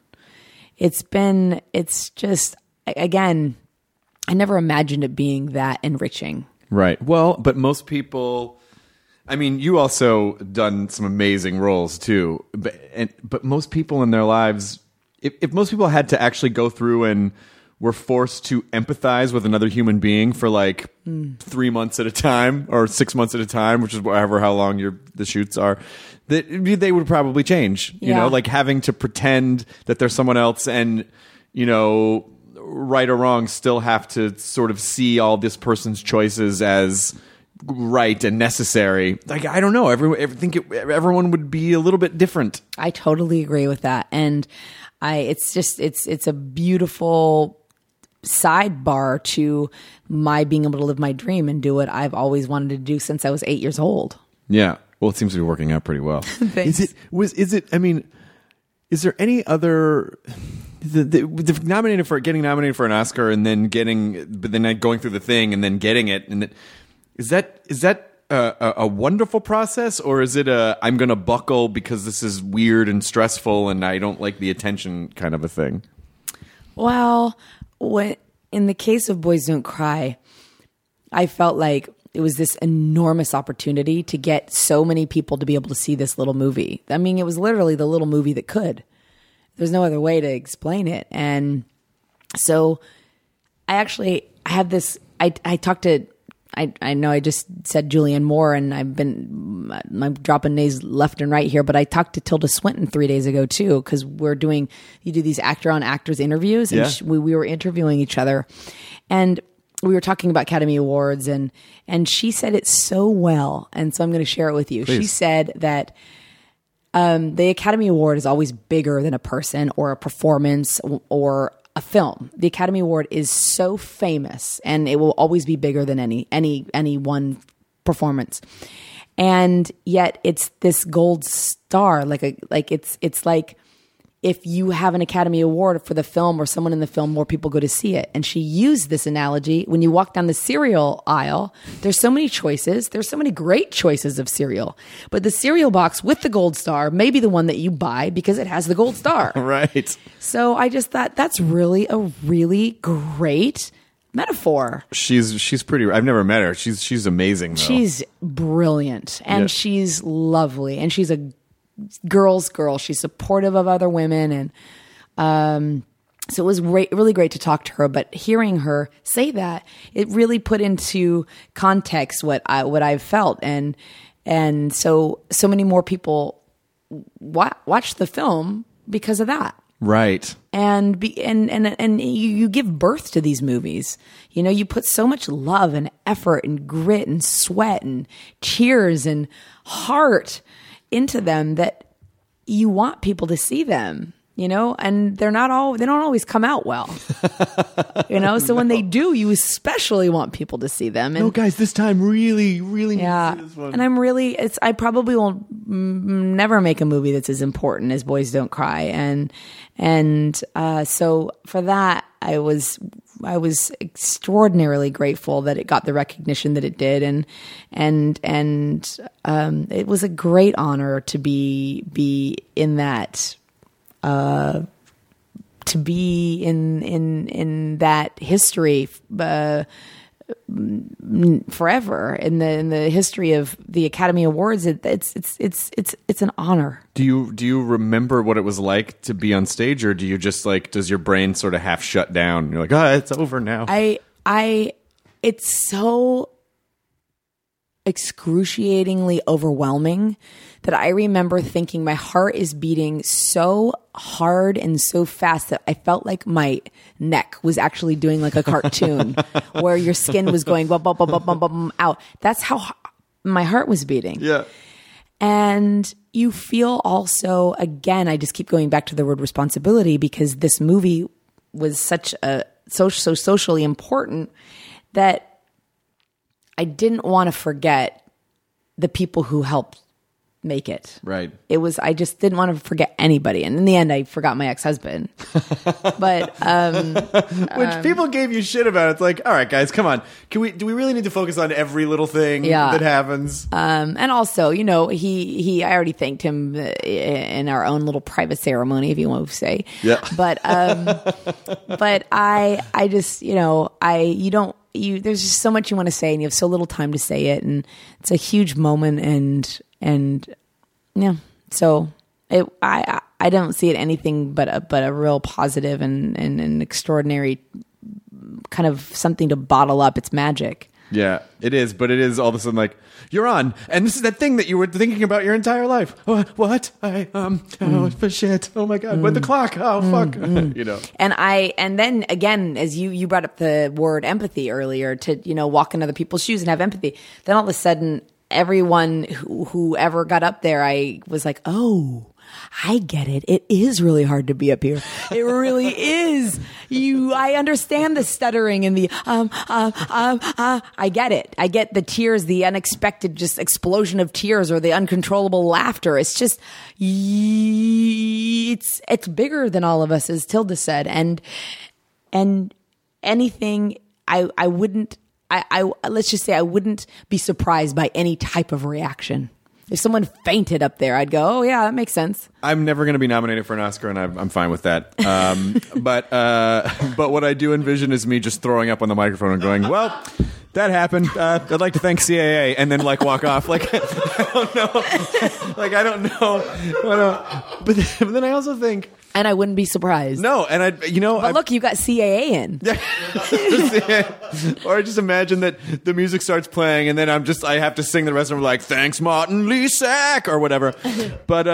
It's just, again, I never imagined it being that enriching. Right. Well, but most people, I mean, you also done some amazing roles too. But most people in their lives, if most people had to actually go through and were forced to empathize with another human being for like 3 months at a time or 6 months at a time, which is however how long the shoots are, that they would probably change. You know, like having to pretend that there's someone else and, right or wrong, still have to sort of see all this person's choices as right and necessary. Like, I don't know. Everyone would be a little bit different. I totally agree with that. And it's a beautiful sidebar to my being able to live my dream and do what I've always wanted to do since I was 8 years old. Yeah. Well, it seems to be working out pretty well. Thanks. Is there any other getting nominated for an Oscar and then going through the thing and then getting it, and is that a wonderful process, or is it I'm going to buckle because this is weird and stressful and I don't like the attention kind of a thing? Well, in the case of Boys Don't Cry, I felt like it was this enormous opportunity to get so many people to be able to see this little movie. I mean, it was literally the little movie that could. There's no other way to explain it. And so I have this, I talked to, I know I just said Julianne Moore, and I'm dropping names left and right here, but I talked to Tilda Swinton 3 days ago too, because you do these actor on actors interviews, and we were interviewing each other, and we were talking about Academy Awards, and she said it so well, and so I'm going to share it with you. Please. She said that the Academy Award is always bigger than a person or a performance or a film. The Academy Award is so famous, and it will always be bigger than any one performance. And yet it's this gold star, it's like if you have an Academy Award for the film or someone in the film, more people go to see it. And she used this analogy. When you walk down the cereal aisle, there's so many choices. There's so many great choices of cereal. But the cereal box with the gold star may be the one that you buy because it has the gold star. Right. So I just thought that's really a really great metaphor. She's pretty. I've never met her. She's amazing, though. She's brilliant, and she's lovely, and she's a girl's girl. She's supportive of other women, and so it was really great to talk to her. But hearing her say that, it really put into context what I've felt, and so many more people watch the film because of that. Right. And you give birth to these movies. You know, you put so much love and effort and grit and sweat and tears and heart into them that you want people to see them, you know, and they don't always come out well, you know, so when they do, you especially want people to see them. And, no, guys, this time really need to see this one. And I probably will never make a movie that's as important as Boys Don't Cry. And so for that, I was extraordinarily grateful that it got the recognition that it did, and it was a great honor to be in that, to be in that history forever in the history of the Academy Awards. It's an honor. Do you remember what it was like to be on stage, or do you just does your brain sort of half shut down? You're like, it's over now. It's so excruciatingly overwhelming that I remember thinking my heart is beating so hard and so fast that I felt like my neck was actually doing like a cartoon where your skin was going bum, bum, bum, bum, bum, bum, out. That's how my heart was beating. Yeah. And you feel also, again, I just keep going back to the word responsibility, because this movie was so socially important that I didn't want to forget the people who helped make it. Right. I just didn't want to forget anybody. And in the end, I forgot my ex-husband. But, which people gave you shit about. It's like, all right, guys, come on. Do we really need to focus on every little thing that happens? And also, you know, I already thanked him in our own little private ceremony, if you want to say. Yeah. But I just, you know, there's just so much you want to say, and you have so little time to say it, and it's a huge moment, and yeah, so I don't see it anything but a real positive and an extraordinary kind of something to bottle up. It's magic. Yeah, it is, but it is all of a sudden like, you're on, and this is that thing that you were thinking about your entire life. Oh, what? For shit. Oh my God. But the clock. Oh, fuck. You know. And then again, as you brought up the word empathy earlier, to, you know, walk in other people's shoes and have empathy. Then all of a sudden, everyone who ever got up there, I was like, oh, I get it. It is really hard to be up here. It really is. I understand the stuttering and the I get it. I get the tears, the unexpected just explosion of tears, or the uncontrollable laughter. It's just, it's bigger than all of us, as Tilda said. And anything, let's just say I wouldn't be surprised by any type of reaction. If someone fainted up there, I'd go, oh yeah, that makes sense. I'm never going to be nominated for an Oscar, and I'm fine with that. But what I do envision is me just throwing up on the microphone and going, well, that happened. I'd like to thank CAA, and then like walk off. Like I don't know. Like I don't know. But then I also think, and I wouldn't be surprised. no, and But look, you got CAA in. or I just imagine that the music starts playing, and then I have to sing the rest of them like, thanks Martin Lisak or whatever. But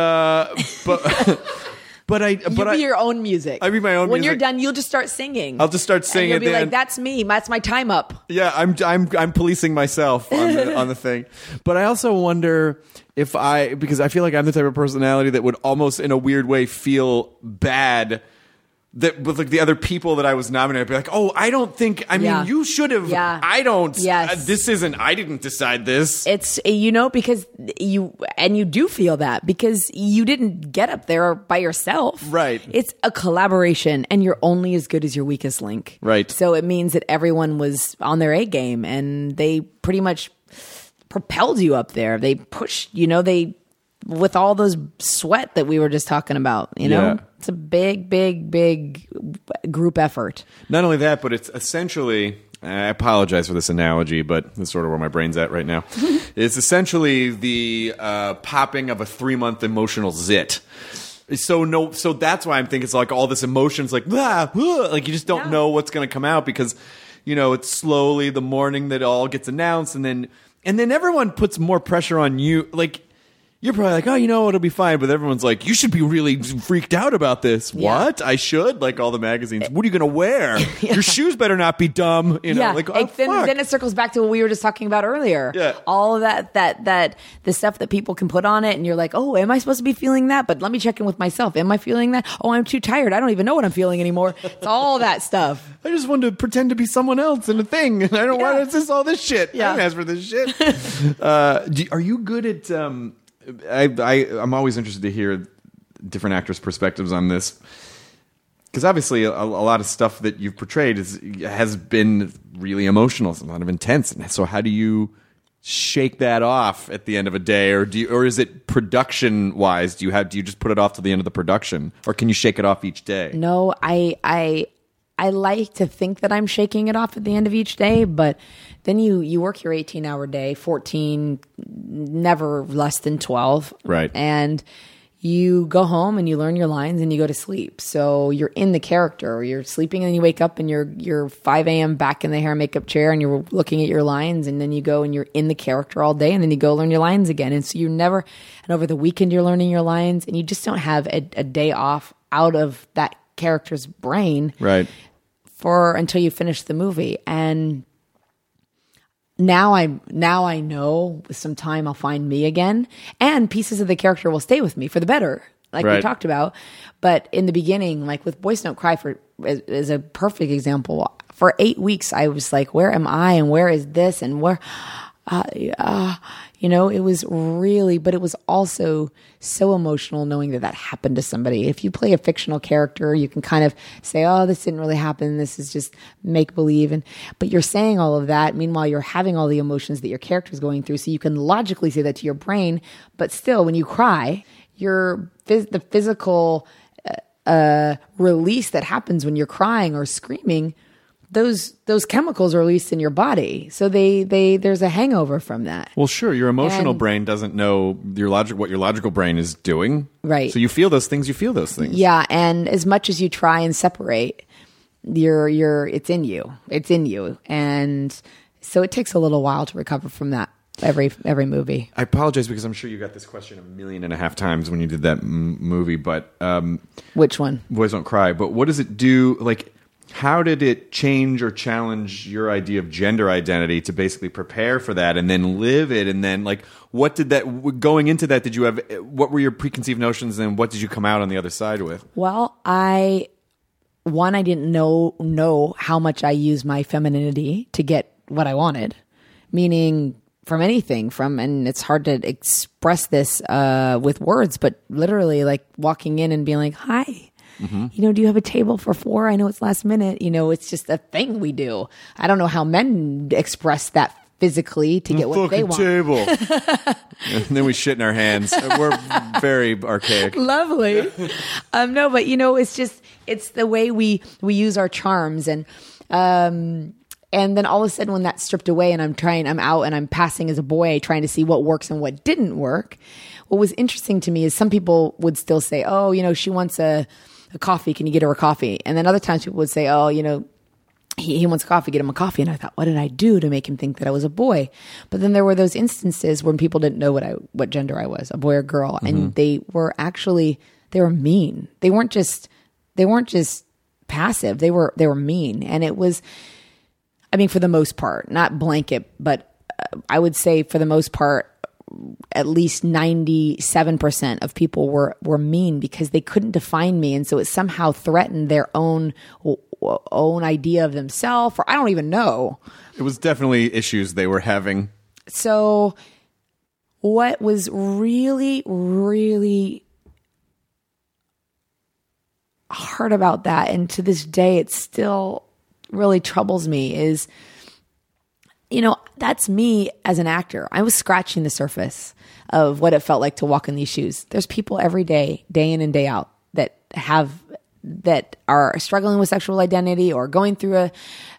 You be your own music. I be my own When music. you're done, you'll just start singing. I'll just start singing. And you'll be at the like, end. that's me. That's my time up. Yeah, I'm policing myself on the thing. But I also wonder because I feel like I'm the type of personality that would almost in a weird way feel bad that with like the other people that I was nominated, I'd be like, oh, I don't think, I mean, Yeah. you should have, Yeah. I don't, Yes. I didn't decide this. It's, because you do feel that because you didn't get up there by yourself. Right. It's a collaboration and you're only as good as your weakest link. Right. So it means that everyone was on their A game and they pretty much propelled you up there. They pushed, with all those sweat that we were just talking about, Yeah. It's a big, big, big group effort. Not only that, but it's essentially, I apologize for this analogy, but that's sort of where my brain's at right now. It's essentially the popping of a 3-month emotional zit. So that's why I'm thinking it's like all this emotions, like like you just don't know what's going to come out because it's slowly the morning that it all gets announced, and then everyone puts more pressure on you, like. You're probably like, oh, it'll be fine. But everyone's like, you should be really freaked out about this. Yeah. What? I should? Like all the magazines. What are you going to wear? Your shoes better not be dumb. Like, oh, then it circles back to what we were just talking about earlier. Yeah. All of that the stuff that people can put on it, and you're like, oh, am I supposed to be feeling that? But let me check in with myself. Am I feeling that? Oh, I'm too tired. I don't even know what I'm feeling anymore. It's all that stuff. I just want to pretend to be someone else in a thing. I don't want to this all this shit. Yeah. I didn't ask for this shit. Are you good at... I'm always interested to hear different actors' perspectives on this, because obviously a lot of stuff that you've portrayed has been really emotional, it's a lot of intense. And so, how do you shake that off at the end of a day, or is it production wise? Do you just put it off to the end of the production, or can you shake it off each day? No, I like to think that I'm shaking it off at the end of each day, but then you work your 18-hour day, 14, never less than 12. Right. And you go home and you learn your lines and you go to sleep. So you're in the character. You're sleeping and then you wake up and you're 5 a.m. back in the hair and makeup chair and you're looking at your lines, and then you go and you're in the character all day, and then you go learn your lines again. And so and over the weekend you're learning your lines, and you just don't have a day off out of that character's brain. Right. Until you finish the movie. And now I know with some time I'll find me again, and pieces of the character will stay with me for the better, like we Right. talked about. But in the beginning, like with Boys Don't Cry is a perfect example. For 8 weeks, I was like, where am I and where is this and where, it was really, but it was also so emotional knowing that happened to somebody. If you play a fictional character, you can kind of say, oh, this didn't really happen. This is just make believe. But you're saying all of that. Meanwhile, you're having all the emotions that your character is going through. So you can logically say that to your brain. But still, when you cry, the physical release that happens when you're crying or screaming, those chemicals are released in your body. So there's a hangover from that. Well, sure. Your emotional And- brain doesn't know what your logical brain is doing. Right. So you feel those things. Yeah, and as much as you try and separate, it's in you. It's in you. And so it takes a little while to recover from that every movie. I apologize because I'm sure you got this question 1.5 million times when you did that movie, but Which one? Boys Don't Cry. But what does it do? Like, how did it change or challenge your idea of gender identity to basically prepare for that and then live it? And then, like, what did that, going into that, what were your preconceived notions, and what did you come out on the other side with? Well, I didn't know how much I used my femininity to get what I wanted, meaning from anything and it's hard to express this with words, but literally like walking in and being like, hi. Mm-hmm. Do you have a table for 4? I know it's last minute. It's just a thing we do. I don't know how men express that physically to get what they want. Table. And then we shit in our hands. We're very archaic. Lovely. No, but it's the way we use our charms, and then all of a sudden when that's stripped away and I'm out and I'm passing as a boy trying to see what works and what didn't work. What was interesting to me is some people would still say, oh, she wants a coffee. Can you get her a coffee? And then other times people would say, oh, he wants coffee, get him a coffee. And I thought, what did I do to make him think that I was a boy? But then there were those instances when people didn't know what gender I was, a boy or girl. Mm-hmm. And they were mean. They weren't just passive. They were mean. And it was, for the most part, not blanket, but I would say for the most part, at least 97% of people were mean because they couldn't define me. And so it somehow threatened their own idea of themselves, or I don't even know. It was definitely issues they were having. So what was really, really hard about that, and to this day it still really troubles me, is that's me as an actor. I was scratching the surface of what it felt like to walk in these shoes. There's people every day in and day out, that are struggling with sexual identity or going through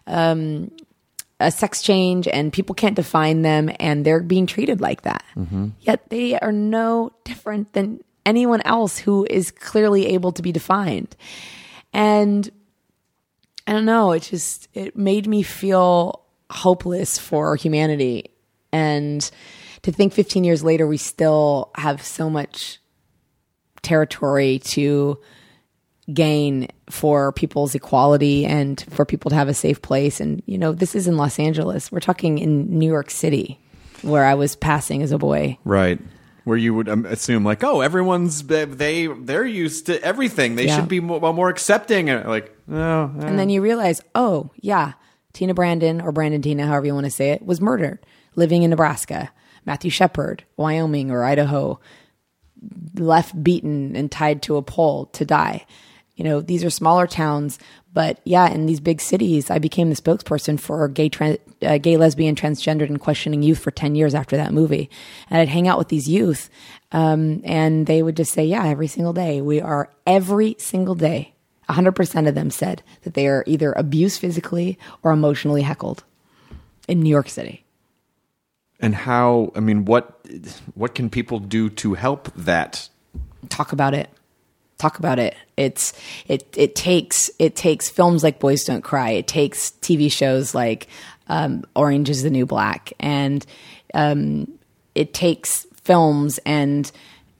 a sex change, and people can't define them, and they're being treated like that. Mm-hmm. Yet they are no different than anyone else who is clearly able to be defined. And I don't know, it made me feel hopeless for humanity, and to think 15 years later we still have so much territory to gain for people's equality and for people to have a safe place. And this is in Los Angeles. We're talking in New York City, where I was passing as a boy, right? Where you would assume everyone's they're used to everything. They should be more accepting. No. And then you realize, oh yeah, Tina Brandon, or Brandon Tina, however you want to say it, was murdered living in Nebraska. Matthew Shepard, Wyoming or Idaho, left beaten and tied to a pole to die. These are smaller towns, but in these big cities, I became the spokesperson for gay, lesbian, transgendered, and questioning youth for 10 years after that movie. And I'd hang out with these youth, and they would just say, every single day, every single day, 100% of them said that they are either abused physically or emotionally heckled in New York City. And how, what can people do to help that? Talk about it. It takes films like Boys Don't Cry. It takes TV shows like Orange is the New Black. And it takes films and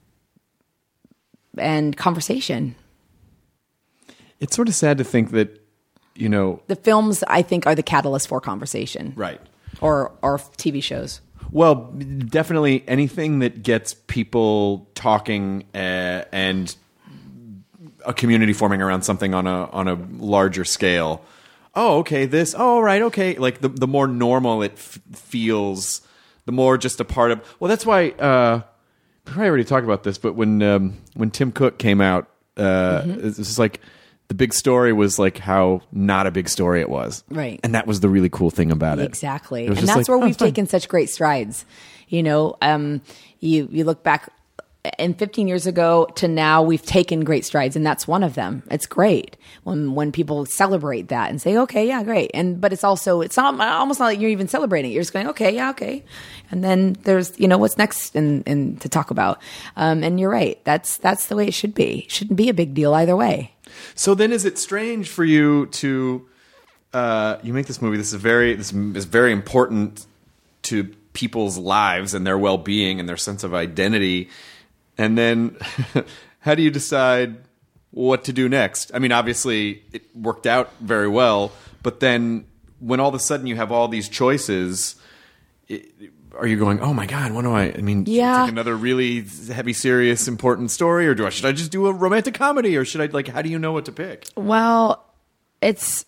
conversation. It's sort of sad to think that, the films, I think, are the catalyst for conversation. Right. Or TV shows. Well, definitely anything that gets people talking and a community forming around something on a larger scale. Oh, okay, this. Oh, right, okay. The more normal it feels, the more just a part of. Well, that's why we probably already talked about this, but when Tim Cook came out, it's just the big story was how not a big story it was. Right. And that was the really cool thing about it. Exactly. And that's where we've taken such great strides. You look back, and 15 years ago to now, we've taken great strides, and that's one of them. It's great when people celebrate that and say, okay, yeah, great. But it's almost not like you're even celebrating it. You're just going, okay, yeah, okay. And then there's, what's next and to talk about. And you're right. That's the way it should be. It shouldn't be a big deal either way. So then, is it strange for you to you make this movie? This is very important to people's lives and their well-being and their sense of identity. And then, how do you decide what to do next? Obviously, it worked out very well, but then when all of a sudden you have all these choices, are you going, oh my God, what do I should I take another really heavy, serious, important story, or should I just do a romantic comedy, or should I, how do you know what to pick? Well, it's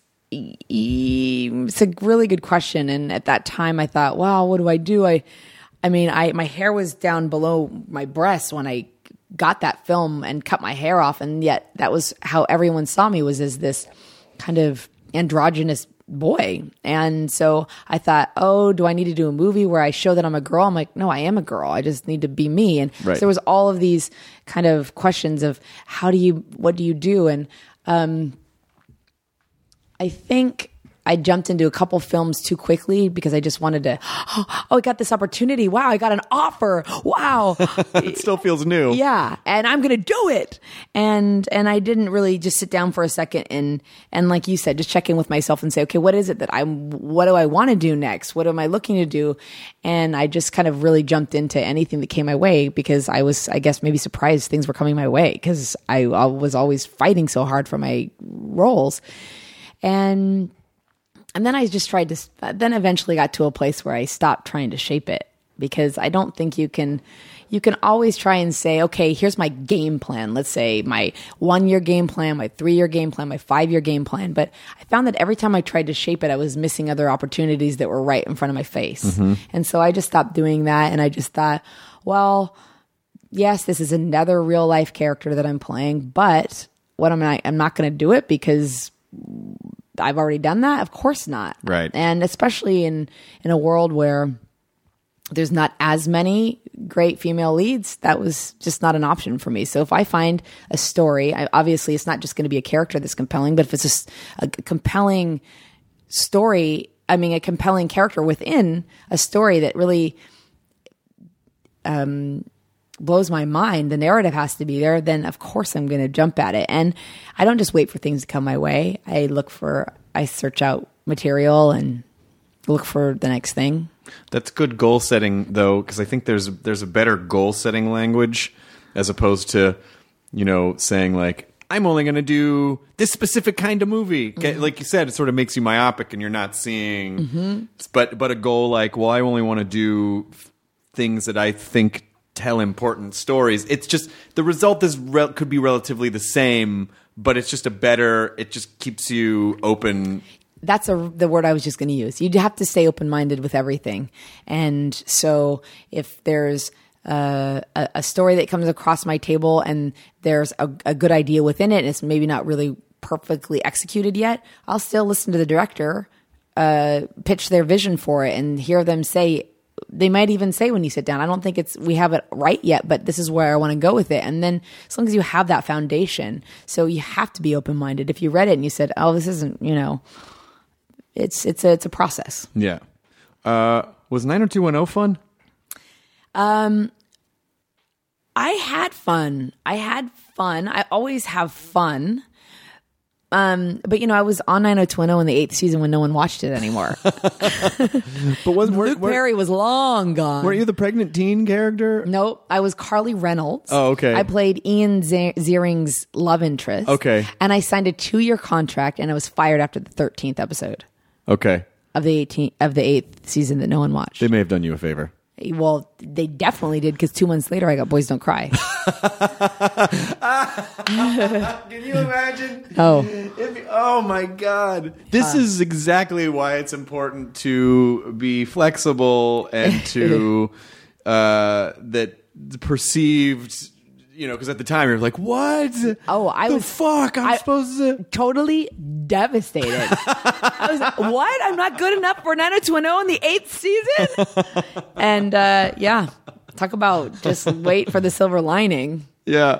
a really good question. And at that time I thought, wow, what do I do? My hair was down below my breasts when I got that film and cut my hair off. And yet that was how everyone saw me, was as this kind of androgynous boy. And so I thought, oh, do I need to do a movie where I show that I'm a girl? I'm like, no, I am a girl. I just need to be me. And Right. so there was all of these kind of questions of what do you do? And I think I jumped into a couple films too quickly because I just wanted to, oh, I got this opportunity. Wow, I got an offer. Wow. It still feels new. Yeah, and I'm gonna do it. And I didn't really just sit down for a second and like you said, just check in with myself and say, okay, what is it what do I want to do next? What am I looking to do? And I just kind of really jumped into anything that came my way because I was, I guess, maybe surprised things were coming my way because I was always fighting so hard for my roles. And then I just tried to, then eventually got to a place where I stopped trying to shape it because I don't think you can always try and say, okay, here's my game plan. Let's say my 1-year game plan, my 3-year game plan, my 5-year game plan. But I found that every time I tried to shape it, I was missing other opportunities that were right in front of my face. And so I just stopped doing that. And I just thought, well, yes, this is another real life character that I'm playing, but I'm not going to do it because I've already done that? Of course not. Right. And especially in a world where there's not as many great female leads, that was just not an option for me. So if I find a story, obviously it's not just going to be a character that's compelling, but if it's a compelling story, a compelling character within a story that really blows my mind, the narrative has to be there, then of course I'm going to jump at it. And I don't just wait for things to come my way. I search out material and look for the next thing. That's good goal setting, though, because I think there's a better goal setting language as opposed to, saying like, I'm only going to do this specific kind of movie. Mm-hmm. Like you said, it sort of makes you myopic and you're not seeing, but a goal like, well, I only want to do things that I think tell important stories. It's just the result could be relatively the same, but it's just it just keeps you open. That's the word I was just going to use. You'd have to stay open-minded with everything. And so if there's a story that comes across my table and there's a good idea within it and it's maybe not really perfectly executed yet, I'll still listen to the director pitch their vision for it and hear them say, they might even say when you sit down, I don't think we have it right yet, but this is where I want to go with it. And then as long as you have that foundation, so you have to be open-minded. If you read it and you said, oh, this isn't, it's a process. Yeah. Was 90210 fun? I had fun. I always have fun. But I was on 90210 in the 8th season when no one watched it anymore. But Luke Perry was long gone. Weren't you the pregnant teen character? Nope, I was Carly Reynolds. Oh, okay. I played Ian Ziering's love interest. Okay. And I signed a 2-year contract, and I was fired after the 13th episode Okay. of the 8th season that no one watched. They may have done you a favor. Well, they definitely did because 2 months later I got Boys Don't Cry. Can you imagine? Oh my God. This is exactly why it's important to be flexible and to that perceived, because at the time you're like, what? Oh, I'm supposed to. Totally devastated. I was like, what? I'm not good enough for 90210 in the 8th season? And yeah, talk about just wait for the silver lining. Yeah.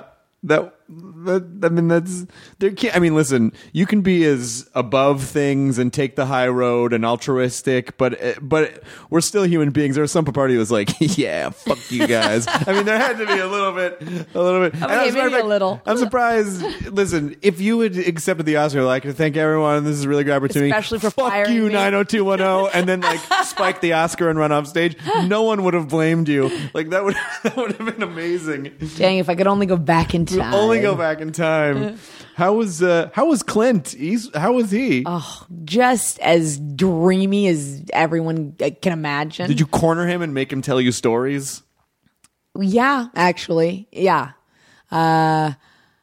Listen, you can be as above things and take the high road and altruistic, but we're still human beings. There was some part of you was like, yeah, fuck you guys. There had to be a little bit. Okay, maybe a little. I'm surprised. Listen, if you had accepted the Oscar, I'd like to thank everyone. This is a really great opportunity. Especially for fuck firing you, me. 90210, and then spike the Oscar and run off stage. No one would have blamed you. Like that would have been amazing. Dang, if I could only go back in time. Only go back in time. How was Clint? How was he? Oh, just as dreamy as everyone can imagine. Did you corner him and make him tell you stories? Yeah, actually, yeah. And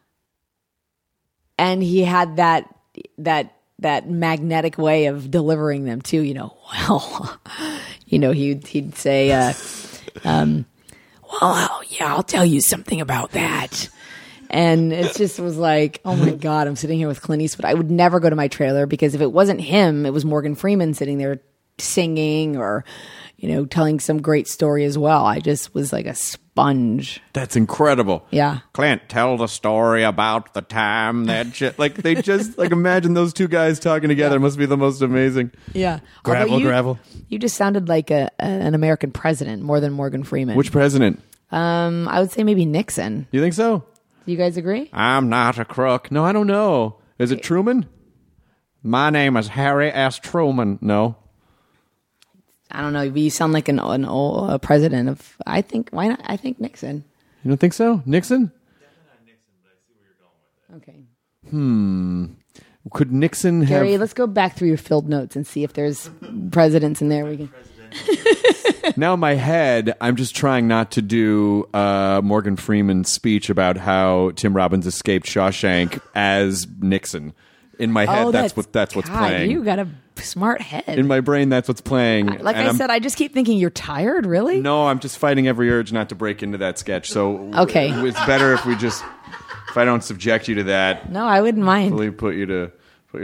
he had that magnetic way of delivering them too. Well, he'd say, well, yeah, I'll tell you something about that. And it just was like, oh my God, I'm sitting here with Clint Eastwood. I would never go to my trailer because if it wasn't him, it was Morgan Freeman sitting there singing or, telling some great story as well. I just was like a sponge. That's incredible. Yeah. Clint, tell the story about the time that they just imagine those two guys talking together. It must be the most amazing. Yeah. Gravel. You just sounded like an American president more than Morgan Freeman. Which president? I would say maybe Nixon. You think so? Do you guys agree? I'm not a crook. No, I don't know. Is it Truman? My name is Harry S. Truman. No. I don't know. You sound like an old president of. I think. Why not? I think Nixon. You don't think so? Nixon? Definitely not Nixon, but I see where you're going with it. Okay. Could Nixon have? Gary, let's go back through your filled notes and see if there's presidents in there. We can. Now in my head, I'm just trying not to do Morgan Freeman's speech about how Tim Robbins escaped Shawshank as Nixon. In my head, that's what's God, playing. You got a smart head. In my brain, that's what's playing. Like I said, I just keep thinking you're tired. Really? No, I'm just fighting every urge not to break into that sketch. So Okay. it's better if if I don't subject you to that. No, I wouldn't mind. Really put you to.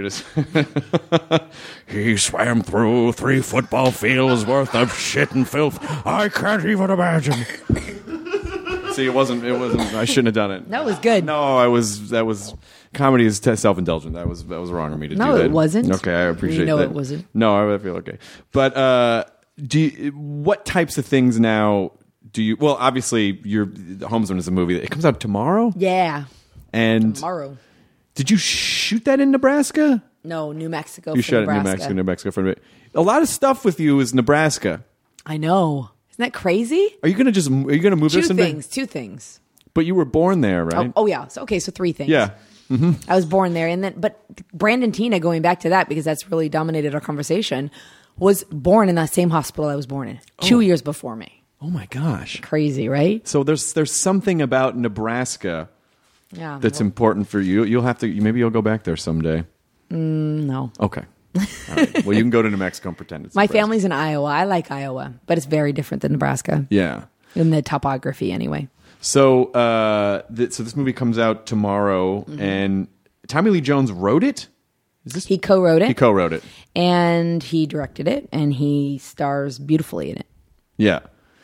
He swam through 3 football fields worth of shit and filth. I can't even imagine. See, it wasn't. I shouldn't have done it. No, it was good. No, that was. Comedy is self-indulgent. That was wrong of me to do that. No, it wasn't. Okay, I appreciate that. No, it wasn't. No, I feel okay. But what types of things now do you? Well, obviously, Homesman is a movie. It comes out tomorrow. Yeah. And tomorrow. Did you shoot that in Nebraska? No, New Mexico. You shot it in New Mexico for a bit. A lot of stuff with you is Nebraska. I know. Isn't that crazy? Are you gonna move there someday? Two things. But you were born there, right? Oh yeah. So 3 things. Yeah. I was born there, but Brandon Tina, going back to that because that's really dominated our conversation, was born in that same hospital I was born in 2 years before me. Oh my gosh. Crazy, right? So there's something about Nebraska that's important for you. Maybe you'll go back there someday. No. Okay. All right. Well, you can go to New Mexico and pretend it's My Nebraska. family's in Iowa. I like Iowa, but it's very different than Nebraska. Yeah. In the topography, anyway. So, so this movie comes out tomorrow, and Tommy Lee Jones wrote it. He co-wrote it. He co-wrote it, and he directed it, and he stars beautifully in it. Yeah.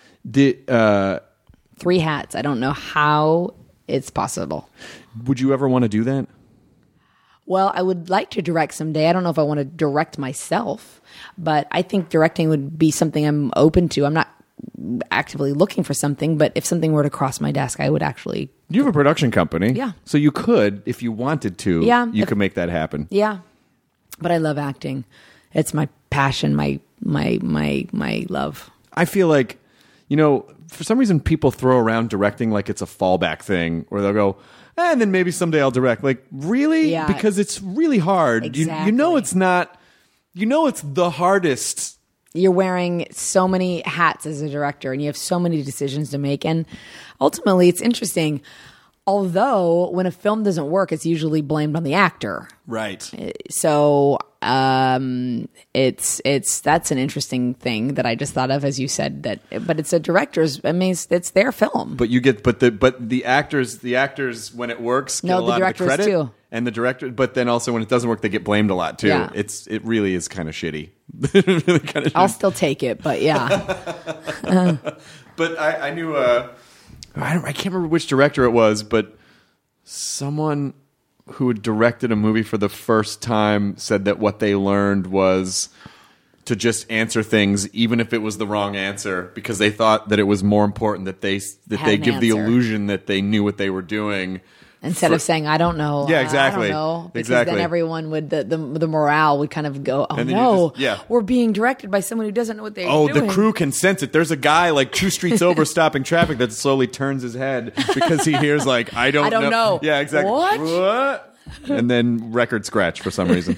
3 hats. I don't know how it's possible. Would you ever want to do that? Well, I would like to direct someday. I don't know if I want to direct myself, but I think directing would be something I'm open to. I'm not actively looking for something, but if something were to cross my desk, I would actually. You have a production company. Yeah. So you could, if you wanted to, you could make that happen. Yeah. But I love acting. It's my passion, my love. I feel like, for some reason people throw around directing like it's a fallback thing, where they'll go, and then maybe someday I'll direct. Like, really? Yeah. Because it's really hard. Exactly. You know it's not, it's the hardest. You're wearing so many hats as a director and you have so many decisions to make. And ultimately, it's interesting. Although when a film doesn't work, it's usually blamed on the actor. Right. So that's an interesting thing that I just thought of as you said that. But it's a director's. I mean, it's their film. But the actors when it works get a lot of the credit, too. And the director. But then also when it doesn't work, they get blamed a lot too. Yeah. It really is kind of shitty. Really kind of. I'll still take it, but yeah. But I knew. I can't remember which director it was, but someone who had directed a movie for the first time said that what they learned was to just answer things, even if it was the wrong answer, because they thought that it was more important that they give the illusion that they knew what they were doing. Instead of saying, I don't know. Yeah, exactly. I don't know. Because exactly. then everyone would, the morale would kind of go, oh And then no, yeah. we're being directed by someone who doesn't know what they're doing. The crew can sense it. There's a guy like 2 streets over stopping traffic that slowly turns his head because he hears like, I don't know. Yeah, exactly. What? And then record scratch for some reason.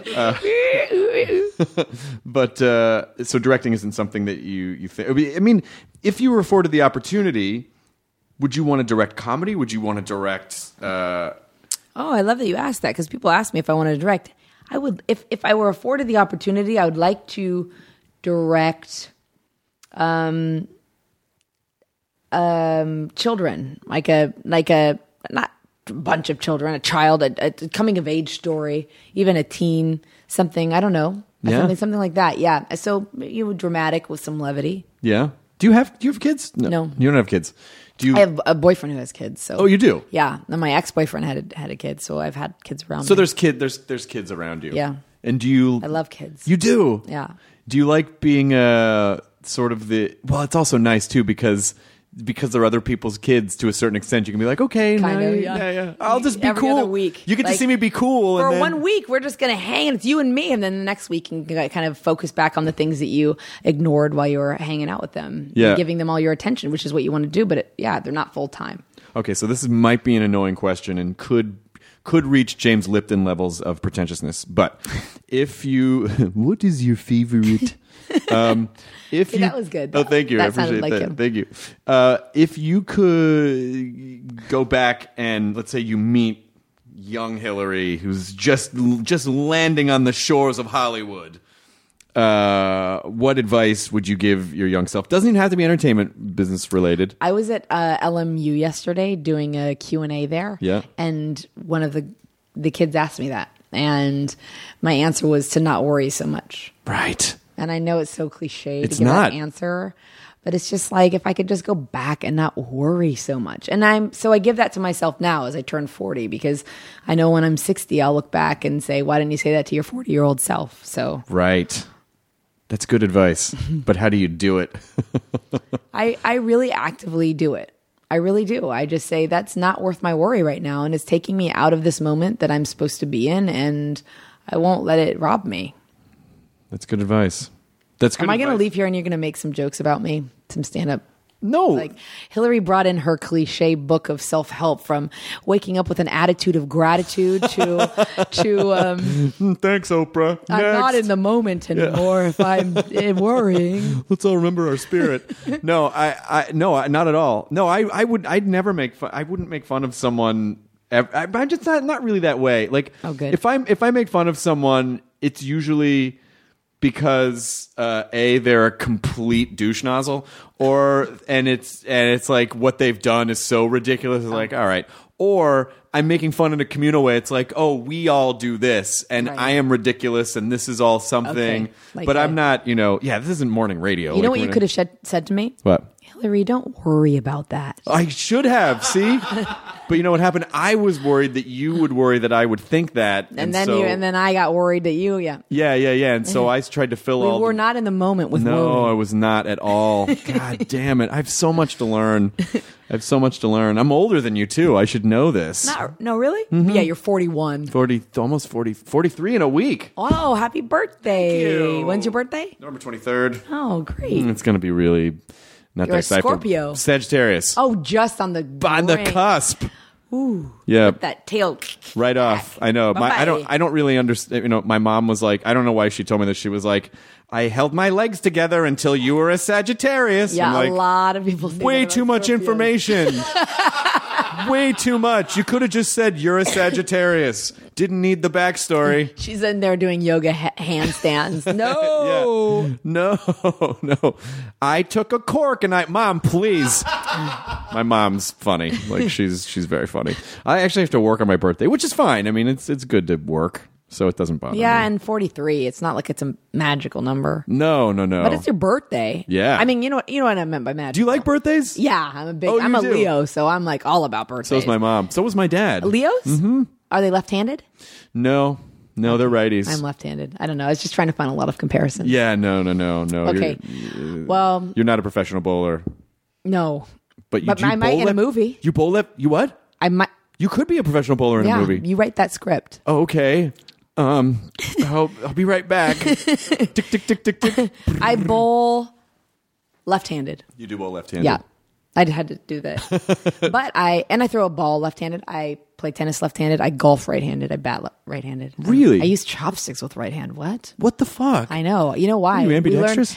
But so directing isn't something that you think. I mean, if you were afforded the opportunity, would you want to direct comedy? Would you want to direct? Oh, I love that you asked that because people ask me if I want to direct. I would, if I were afforded the opportunity, I would like to direct children, like a not bunch of children, a child, a coming of age story, even a teen, something, I don't know. Yeah. Something like that. Yeah. So dramatic with some levity. Yeah. Do you have kids? No. You don't have kids. Do you? I have a boyfriend who has kids. So. Oh, you do? Yeah. And my ex-boyfriend had a kid, so I've had kids around So me. there's kids around you. Yeah. And do you? I love kids. You do? Yeah. Do you like being sort of well, it's also nice too because they're other people's kids to a certain extent. You can be like, okay, Kind of, yeah. I'll just be Every cool. other week. You get to Like, see me be cool. For and then, 1 week, we're just going to hang, and it's you and me. And then the next week, you can kind of focus back on the things that you ignored while you were hanging out with them. Yeah. And giving them all your attention, which is what you want to do. But they're not full time. Okay, so this might be an annoying question and could reach James Lipton levels of pretentiousness. But if you, what is your favorite? If you, that was good. Oh, thank you. I That sounded appreciate like that. him. Thank you. If you could go back and let's say you meet young Hillary, who's just landing on the shores of Hollywood, what advice would you give your young self? Doesn't even have to be entertainment business related. I was at LMU yesterday doing a Q&A there. Yeah. And one of the kids asked me that. And my answer was to not worry so much. Right. And I know it's so cliche It's to give not. that answer, but it's just like if I could just go back and not worry so much. And I give that to myself now as I turn 40 because I know when I'm 60, I'll look back and say, why didn't you say that to your 40-year-old self? So Right. That's good advice. But how do you do it? I really actively do it. I really do. I just say that's not worth my worry right now. And it's taking me out of this moment that I'm supposed to be in. And I won't let it rob me. That's good advice. That's good Am I going to advice. leave here and you're going to make some jokes about me? Some stand-up? No. Like Hillary brought in her cliche book of self-help from waking up with an attitude of gratitude to Thanks, Oprah. I'm not in the moment anymore if I'm worrying. Let's all remember our spirit. No, no, not at all. No, I'd never make fun. I wouldn't make fun of someone. I'm just not really that way. Like, Oh, good. if I make fun of someone, it's usually because they're a complete douche nozzle, and it's like what they've done is so ridiculous. It's like, all right. Or I'm making fun in a communal way. It's like, oh, we all do this, and Right. I am ridiculous, and this is all something. Okay. Like But that. I'm not. This isn't morning radio. You know what you could have said to me? What? Hillary, don't worry about that. I should have. See, but you know what happened? I was worried that you would worry that I would think that, And then so, and then I got worried that yeah. And so I tried to fill we all. were not in the moment with No, I worry. was not at all. God damn it! I have so much to learn. I'm older than you too. I should know this. No, really? Mm-hmm. Yeah, you're 41. 43 in a week. Oh, happy birthday. Thank you. When's your birthday? November 23rd. Oh, great. It's going to be really not You're that a exciting. Scorpio. Sagittarius. Oh, just on the On the brink. cusp. Ooh. Yeah. That tail. Right off. I know. I Bye-bye. don't really understand. My mom was like, I don't know why she told me this. She was like, I held my legs together until you were a Sagittarius. Yeah, I'm like, a lot of people say way that about too much Scorpios. information. Way too much. You could have just said you're a Sagittarius. Didn't need the backstory. She's in there doing yoga handstands. No. Yeah. No. I took a cork and Mom, please. My mom's funny. Like she's very funny. I actually have to work on my birthday, which is fine. I mean, it's good to work, so it doesn't bother me. Yeah, and 43. It's not like it's a magical number. No. But it's your birthday. Yeah. I mean, you know what I meant by magical. Do you like birthdays? Yeah, I'm Oh, you I'm a do? Leo, so I'm like all about birthdays. So is my mom. So was my dad. Leos? Mm-hmm. Are they left-handed? No, they're righties. I'm left-handed. I don't know. I was just trying to find a lot of comparisons. Yeah, no. Okay. Well, You're not a professional bowler, no. but But I might in a movie. You bowl left. You what? I might. You could be a professional bowler in Yeah, a movie. you write that script. Oh, okay. I'll be right back. Tick, tick, tick, tick, tick. I bowl left-handed. You do bowl left-handed. Yeah. I had to do that. But I throw a ball left-handed. I play tennis left-handed. I golf right-handed. I bat right-handed. Really? I use chopsticks with right hand. What? What the fuck? I know. You know why? Are you ambidextrous?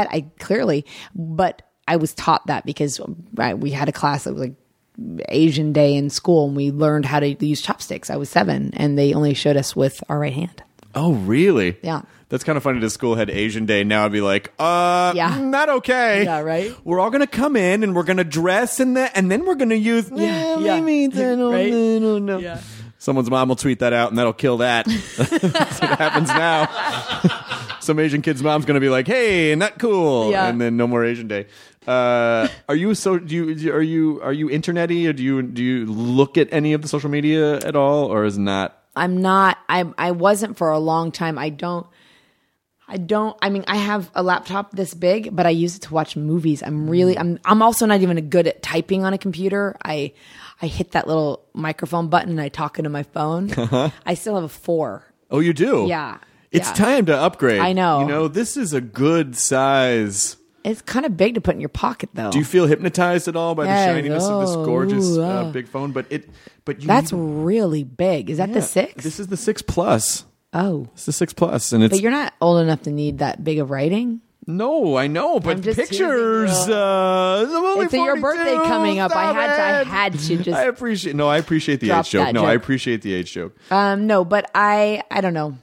But I was taught that because we had a class that was like Asian Day in school and we learned how to use chopsticks. I was 7 and they only showed us with our right hand. Oh, really? Yeah. That's kind of funny. The school had Asian Day. Now I'd be like, not okay. Yeah, right? We're all going to come in and we're going to dress in that, and then we're going to use, maybe, I don't know. Yeah. Someone's mom will tweet that out, and that'll kill that. That's what happens now. Some Asian kid's mom's going to be like, hey, not cool. Yeah. And then no more Asian Day. Are you internety, or do you look at any of the social media at all, or is not? I'm not. I wasn't for a long time. I mean, I have a laptop this big, but I use it to watch movies. I'm also not even good at typing on a computer. I hit that little microphone button and I talk into my phone. I still have a 4. Oh, you do? Yeah. It's time to upgrade. I know. You know, this is a good size. It's kind of big to put in your pocket, though. Do you feel hypnotized at all by the shininess of this gorgeous ooh. big phone? But that's really big. Is that the 6? This is the 6 Plus. Oh, It's the 6 Plus, and it's. but you're not old enough to need that big of writing. No, I know, but I'm just pictures. teasing you. I'm only It's your 42. birthday coming up. I had to just. I appreciate the drop age joke. that No, I joke. appreciate the age joke. No, but I don't know.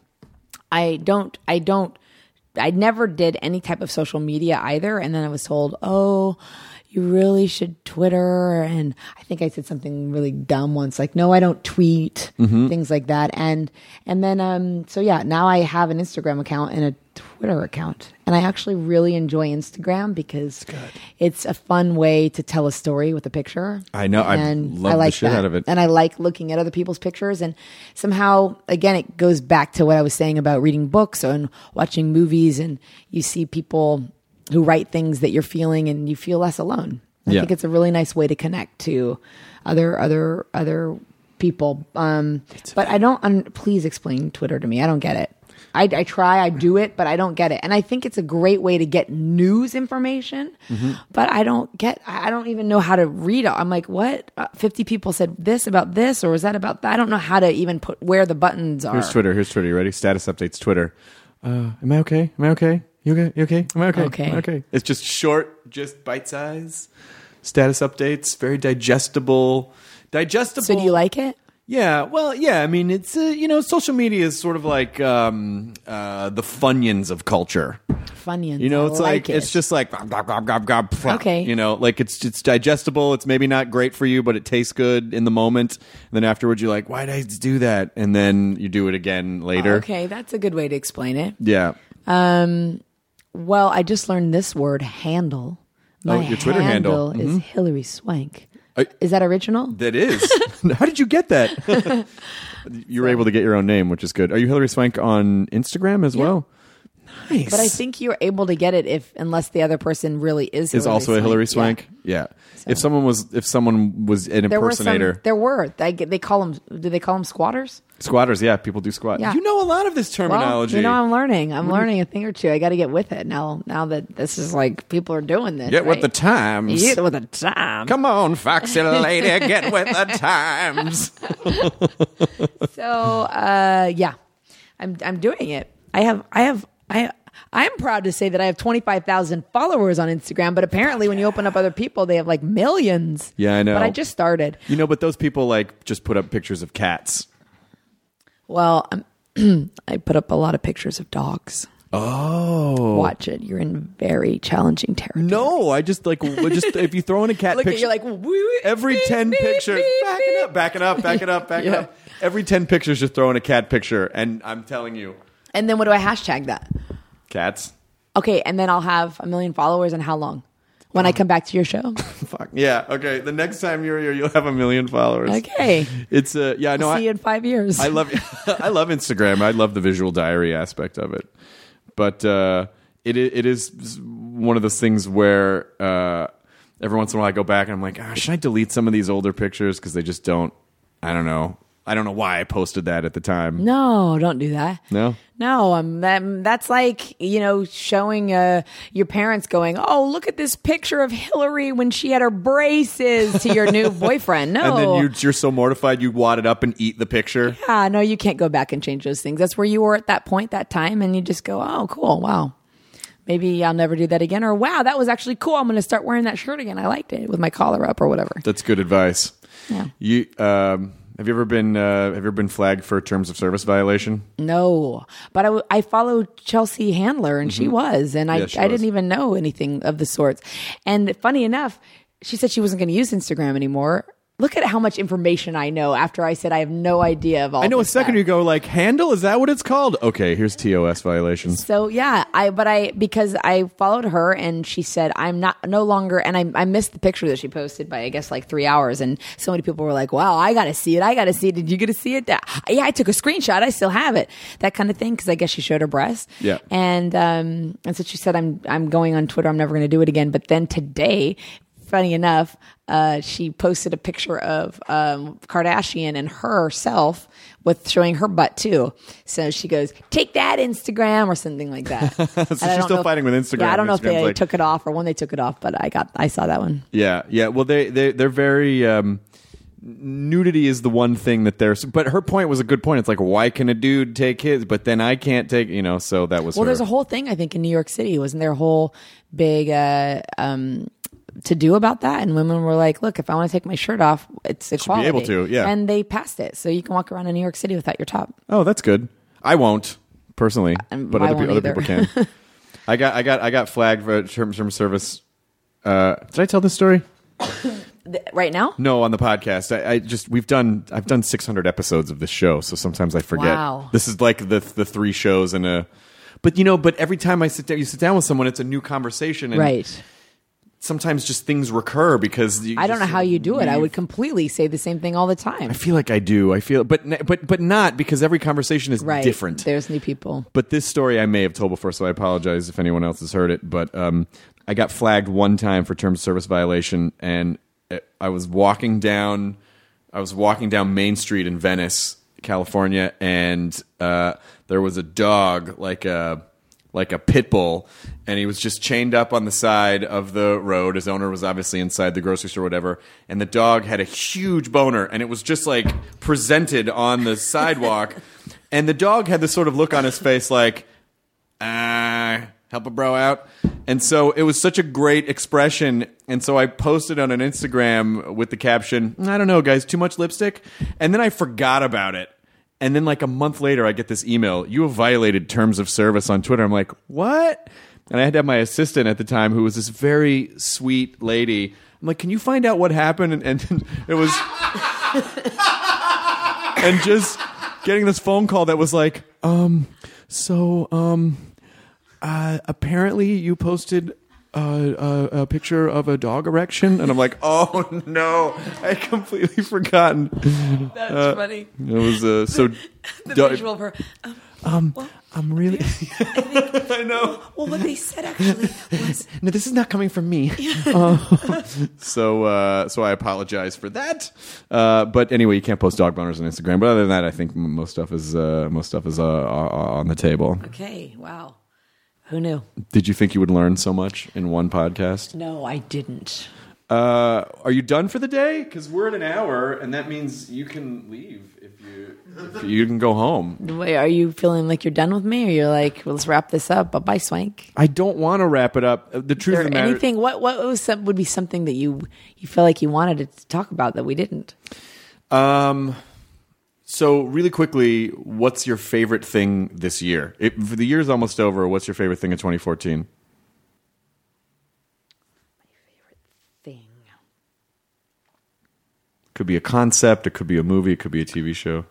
I never did any type of social media either. And then I was told, oh, you really should Twitter. And I think I said something really dumb once, like, no, I don't tweet, things like that. And then, so yeah, now I have an Instagram account and a Twitter account. And I actually really enjoy Instagram because it's a fun way to tell a story with a picture. I know. I And love the shit out of it. And I like looking at other people's pictures. And somehow, again, it goes back to what I was saying about reading books and watching movies. And you see people who write things that you're feeling and you feel less alone. I think it's a really nice way to connect to other people. But I don't, please explain Twitter to me. I don't get it. I try, I do it, but I don't get it. And I think it's a great way to get news information, but I don't even know how to read it. I'm like, what? 50 people said this about this, or is that about that? I don't know how to even put where the buttons are. Here's Twitter. You ready? Status updates Twitter. Am I okay? Am I okay? You okay? You okay? Am I okay? Okay. Am I okay? It's just short, just bite size status updates. Very digestible. So do you like it? Yeah, well, yeah. I mean, it's social media is sort of like the Funyuns of culture. Funyuns. You know, it's like it's just like Okay. You know, like it's digestible. It's maybe not great for you, but it tastes good in the moment. And then afterwards, you're like, why did I do that? And then you do it again later. Okay, that's a good way to explain it. Yeah. Well, I just learned this word, handle. My your Twitter handle. is Hillary Swank. I- Is that original? That is. How did you get that? You were able to get your own name, which is good. Are you Hillary Swank on Instagram as well? Nice. But I think you're able to get it unless the other person really is Hillary also Swank. a Hillary Swank. Yeah. If someone was an impersonator, There were. They call them. Do they call them squatters? Squatters. Yeah, people do squat. Yeah. You know a lot of this terminology. Well, I'm learning. I'm learning a thing or two. I got to get with it now. Now that this is like people are doing this. Get with right? the times. Get with the time. Come on, foxy lady, get with the times. So yeah, I'm doing it. I am proud to say that I have 25,000 followers on Instagram, but apparently when you open up other people, they have like millions. Yeah, I know. But I just started. You know, but those people like just put up pictures of cats. Well, I put up a lot of pictures of dogs. Oh. Watch it. You're in very challenging territory. No, I just like if you throw in a cat Look picture, at you're like woo, every 10 pictures, back it up. Yeah. Every 10 pictures, just throw in a cat picture, and I'm telling you, And then what do I hashtag that? cats. Okay, and then I'll have 1 million followers. And how long? When I come back to your show? Fuck yeah. Okay, the next time you're here, you'll have 1 million followers. Okay. It's yeah. No, See you in 5 years. I love Instagram. I love the visual diary aspect of it, but it is one of those things where every once in a while I go back and I'm like, should I delete some of these older pictures because they just don't. I don't know why I posted that at the time. No, don't do that. No. That's like, showing your parents going, oh, look at this picture of Hillary when she had her braces to your new boyfriend. No. And then you're so mortified you wad it up and eat the picture. Yeah, no, you can't go back and change those things. That's where you were at that point, that time, and you just go, oh, cool, wow. Maybe I'll never do that again. Or, wow, that was actually cool. I'm going to start wearing that shirt again. I liked it with my collar up or whatever. That's good advice. Yeah. You Have you ever been flagged for terms of service violation? No, but I followed Chelsea Handler, and she was, and I she was. didn't even know anything of the sorts. And funny enough, she said she wasn't going to use Instagram anymore. Look at how much information I know after I said I have no idea of all. I know a this second stuff. ago, like, handle, is that what it's called? Okay, here's TOS violations. So yeah, because I followed her and she said I'm no longer, and I missed the picture that she posted by I guess like 3 hours, and so many people were like, "Wow, I got to see it. Did you get to see it?" Yeah, I took a screenshot. I still have it. That kind of thing, because I guess she showed her breasts. Yeah, and so she said I'm going on Twitter. I'm never going to do it again. But then today, funny enough, she posted a picture of Kardashian and herself with showing her butt too. So she goes, "Take that, Instagram," or something like that. So she's still fighting with Instagram. Yeah, I don't know if Instagram's they like, took it off or when they took it off, but I saw that one. Yeah. Well, they're very. Nudity is the one thing that but her point was a good point. It's like, why can a dude take his, but then I can't take, so that was Well, her. there's a whole thing, I think, in New York City. Wasn't there a whole big to do about that? And women were like, look, if I want to take my shirt off, it's equality. able to, yeah. And they passed it. So you can walk around in New York City without your top. Oh, that's good. I won't personally, but I other won't people either. can. I got flagged for terms of service. Did I tell this story? Right now? No, on the podcast. I've done 600 episodes of this show, so sometimes I forget. Wow. This is like the 3 shows in a. But every time you sit down with someone, it's a new conversation, and Right. sometimes just things recur because I don't know how you do it. I would completely say the same thing all the time. I feel like I do. But not, because every conversation is Right. different. There's new people. But this story I may have told before, so I apologize if anyone else has heard it. But I got flagged one time for terms of service violation, and I was walking down Main Street in Venice, California, and there was a dog, like a pit bull, and he was just chained up on the side of the road. His owner was obviously inside the grocery store or whatever, and the dog had a huge boner, and it was just like presented on the sidewalk, and the dog had this sort of look on his face like, help a bro out. And so it was such a great expression, and so I posted on an Instagram with the caption, I don't know, guys, too much lipstick? And then I forgot about it. And then like a month later, I get this email, you have violated terms of service on Twitter. I'm like, what? And I had to have my assistant at the time, who was this very sweet lady. I'm like, can you find out what happened? And it was... and just getting this phone call that was like, apparently you posted a picture of a dog erection, and I'm like, oh no, I completely forgotten. That's funny. It was so The visual of her. I'm really. I know. Well, what they said actually was. No, this is not coming from me. So I apologize for that. But anyway, you can't post dog boners on Instagram. But other than that, I think most stuff is on the table. Okay. Wow. Who knew? Did you think you would learn so much in one podcast? No, I didn't. Are you done for the day? Because we're at an hour, and that means you can leave if you can go home. Wait, are you feeling like you're done with me, or you're like, well, let's wrap this up? Bye, Swank. I don't want to wrap it up. The truth of the matter. Anything? What would be something that you feel like you wanted to talk about that we didn't? So really quickly, what's your favorite thing this year? The year's almost over. What's your favorite thing in 2014? Thing. Could be a concept. It could be a movie. It could be a TV show.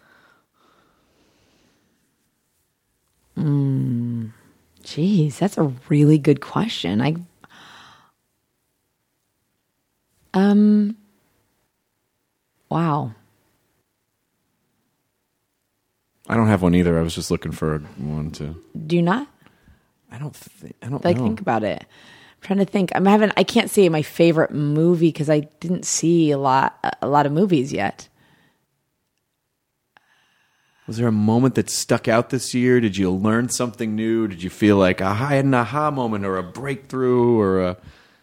Jeez, that's a really good question. Wow. I don't have one either. I was just looking for one to. Do you not? I don't know. Think about it. I'm trying to think. I can't say my favorite movie because I didn't see a lot of movies yet. Was there a moment that stuck out this year? Did you learn something new? Did you feel like I had an aha moment or a breakthrough or a?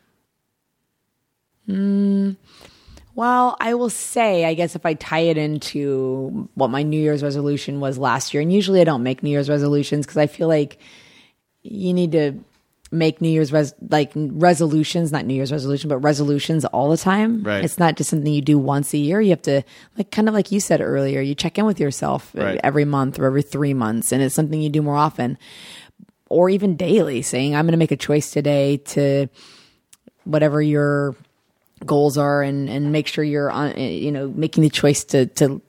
Well, I will say, I guess if I tie it into what my New Year's resolution was last year, and usually I don't make New Year's resolutions because I feel like you need to make resolutions, not New Year's resolution, but resolutions all the time. Right. It's not just something you do once a year. You have to, kind of like you said earlier, you check in with yourself every month or every 3 months, and it's something you do more often, or even daily, saying, I'm going to make a choice today to whatever your goals are, and make sure you're on, making the choice to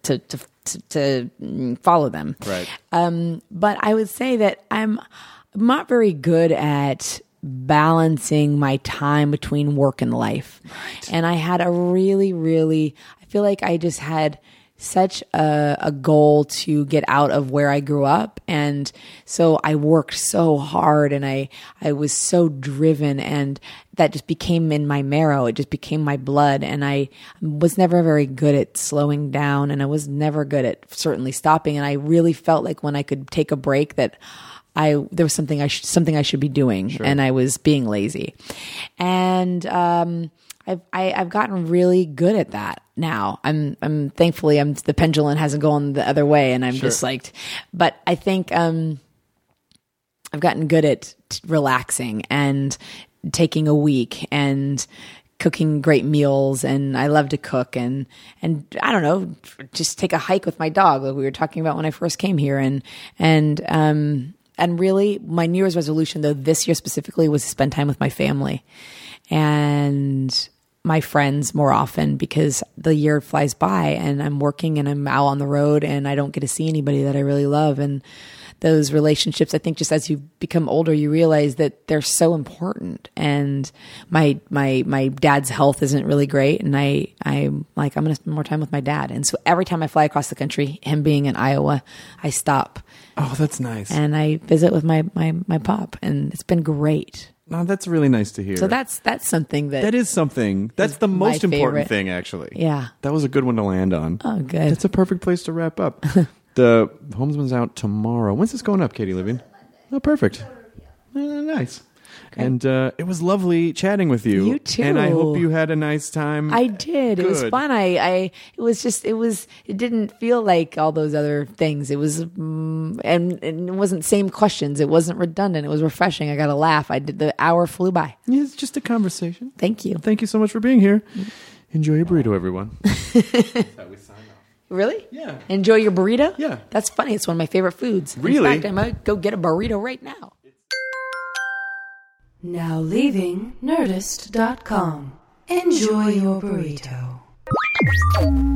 follow them. Right. But I would say that I'm not very good at balancing my time between work and life. Right. And I had I feel like I just had such a goal to get out of where I grew up. And so I worked so hard, and I was so driven, and that just became in my marrow. It just became my blood. And I was never very good at slowing down, and I was never good at certainly stopping. And I really felt like when I could take a break that there was something I should be doing. Sure. And I was being lazy. And, I've gotten really good at that now. I'm thankfully the pendulum hasn't gone the other way, and I'm Sure. just but I think, I've gotten good at relaxing and taking a week and cooking great meals. And I love to cook, and I don't know, just take a hike with my dog, like we were talking about when I first came here. And really, my New Year's resolution, though, this year specifically, was to spend time with my family and my friends more often, because the year flies by and I'm working and I'm out on the road and I don't get to see anybody that I really love. And those relationships, I think, just as you become older, you realize that they're so important. And my dad's health isn't really great, and I'm like, I'm going to spend more time with my dad. And so every time I fly across the country, him being in Iowa, I stop. Oh, that's nice. And I visit with my pop, and it's been great. No, that's really nice to hear. So that's something that is something. That's the my most important favorite thing, actually. Yeah. That was a good one to land on. Oh, good. That's a perfect place to wrap up. The Homesman's out tomorrow. When's this going up, Katie Living? Oh, perfect. Nice. Okay. And it was lovely chatting with you. You too. And I hope you had a nice time. I did. Good. It was fun. It didn't feel like all those other things. It was, and it wasn't same questions. It wasn't redundant. It was refreshing. I got a laugh. The hour flew by. Yeah, it's just a conversation. Thank you. Thank you so much for being here. Enjoy your burrito, everyone. That's how we sign off. Really? Yeah. Enjoy your burrito? Yeah. That's funny. It's one of my favorite foods. Really? In fact, I might go get a burrito right now. Now leaving Nerdist.com. Enjoy your burrito.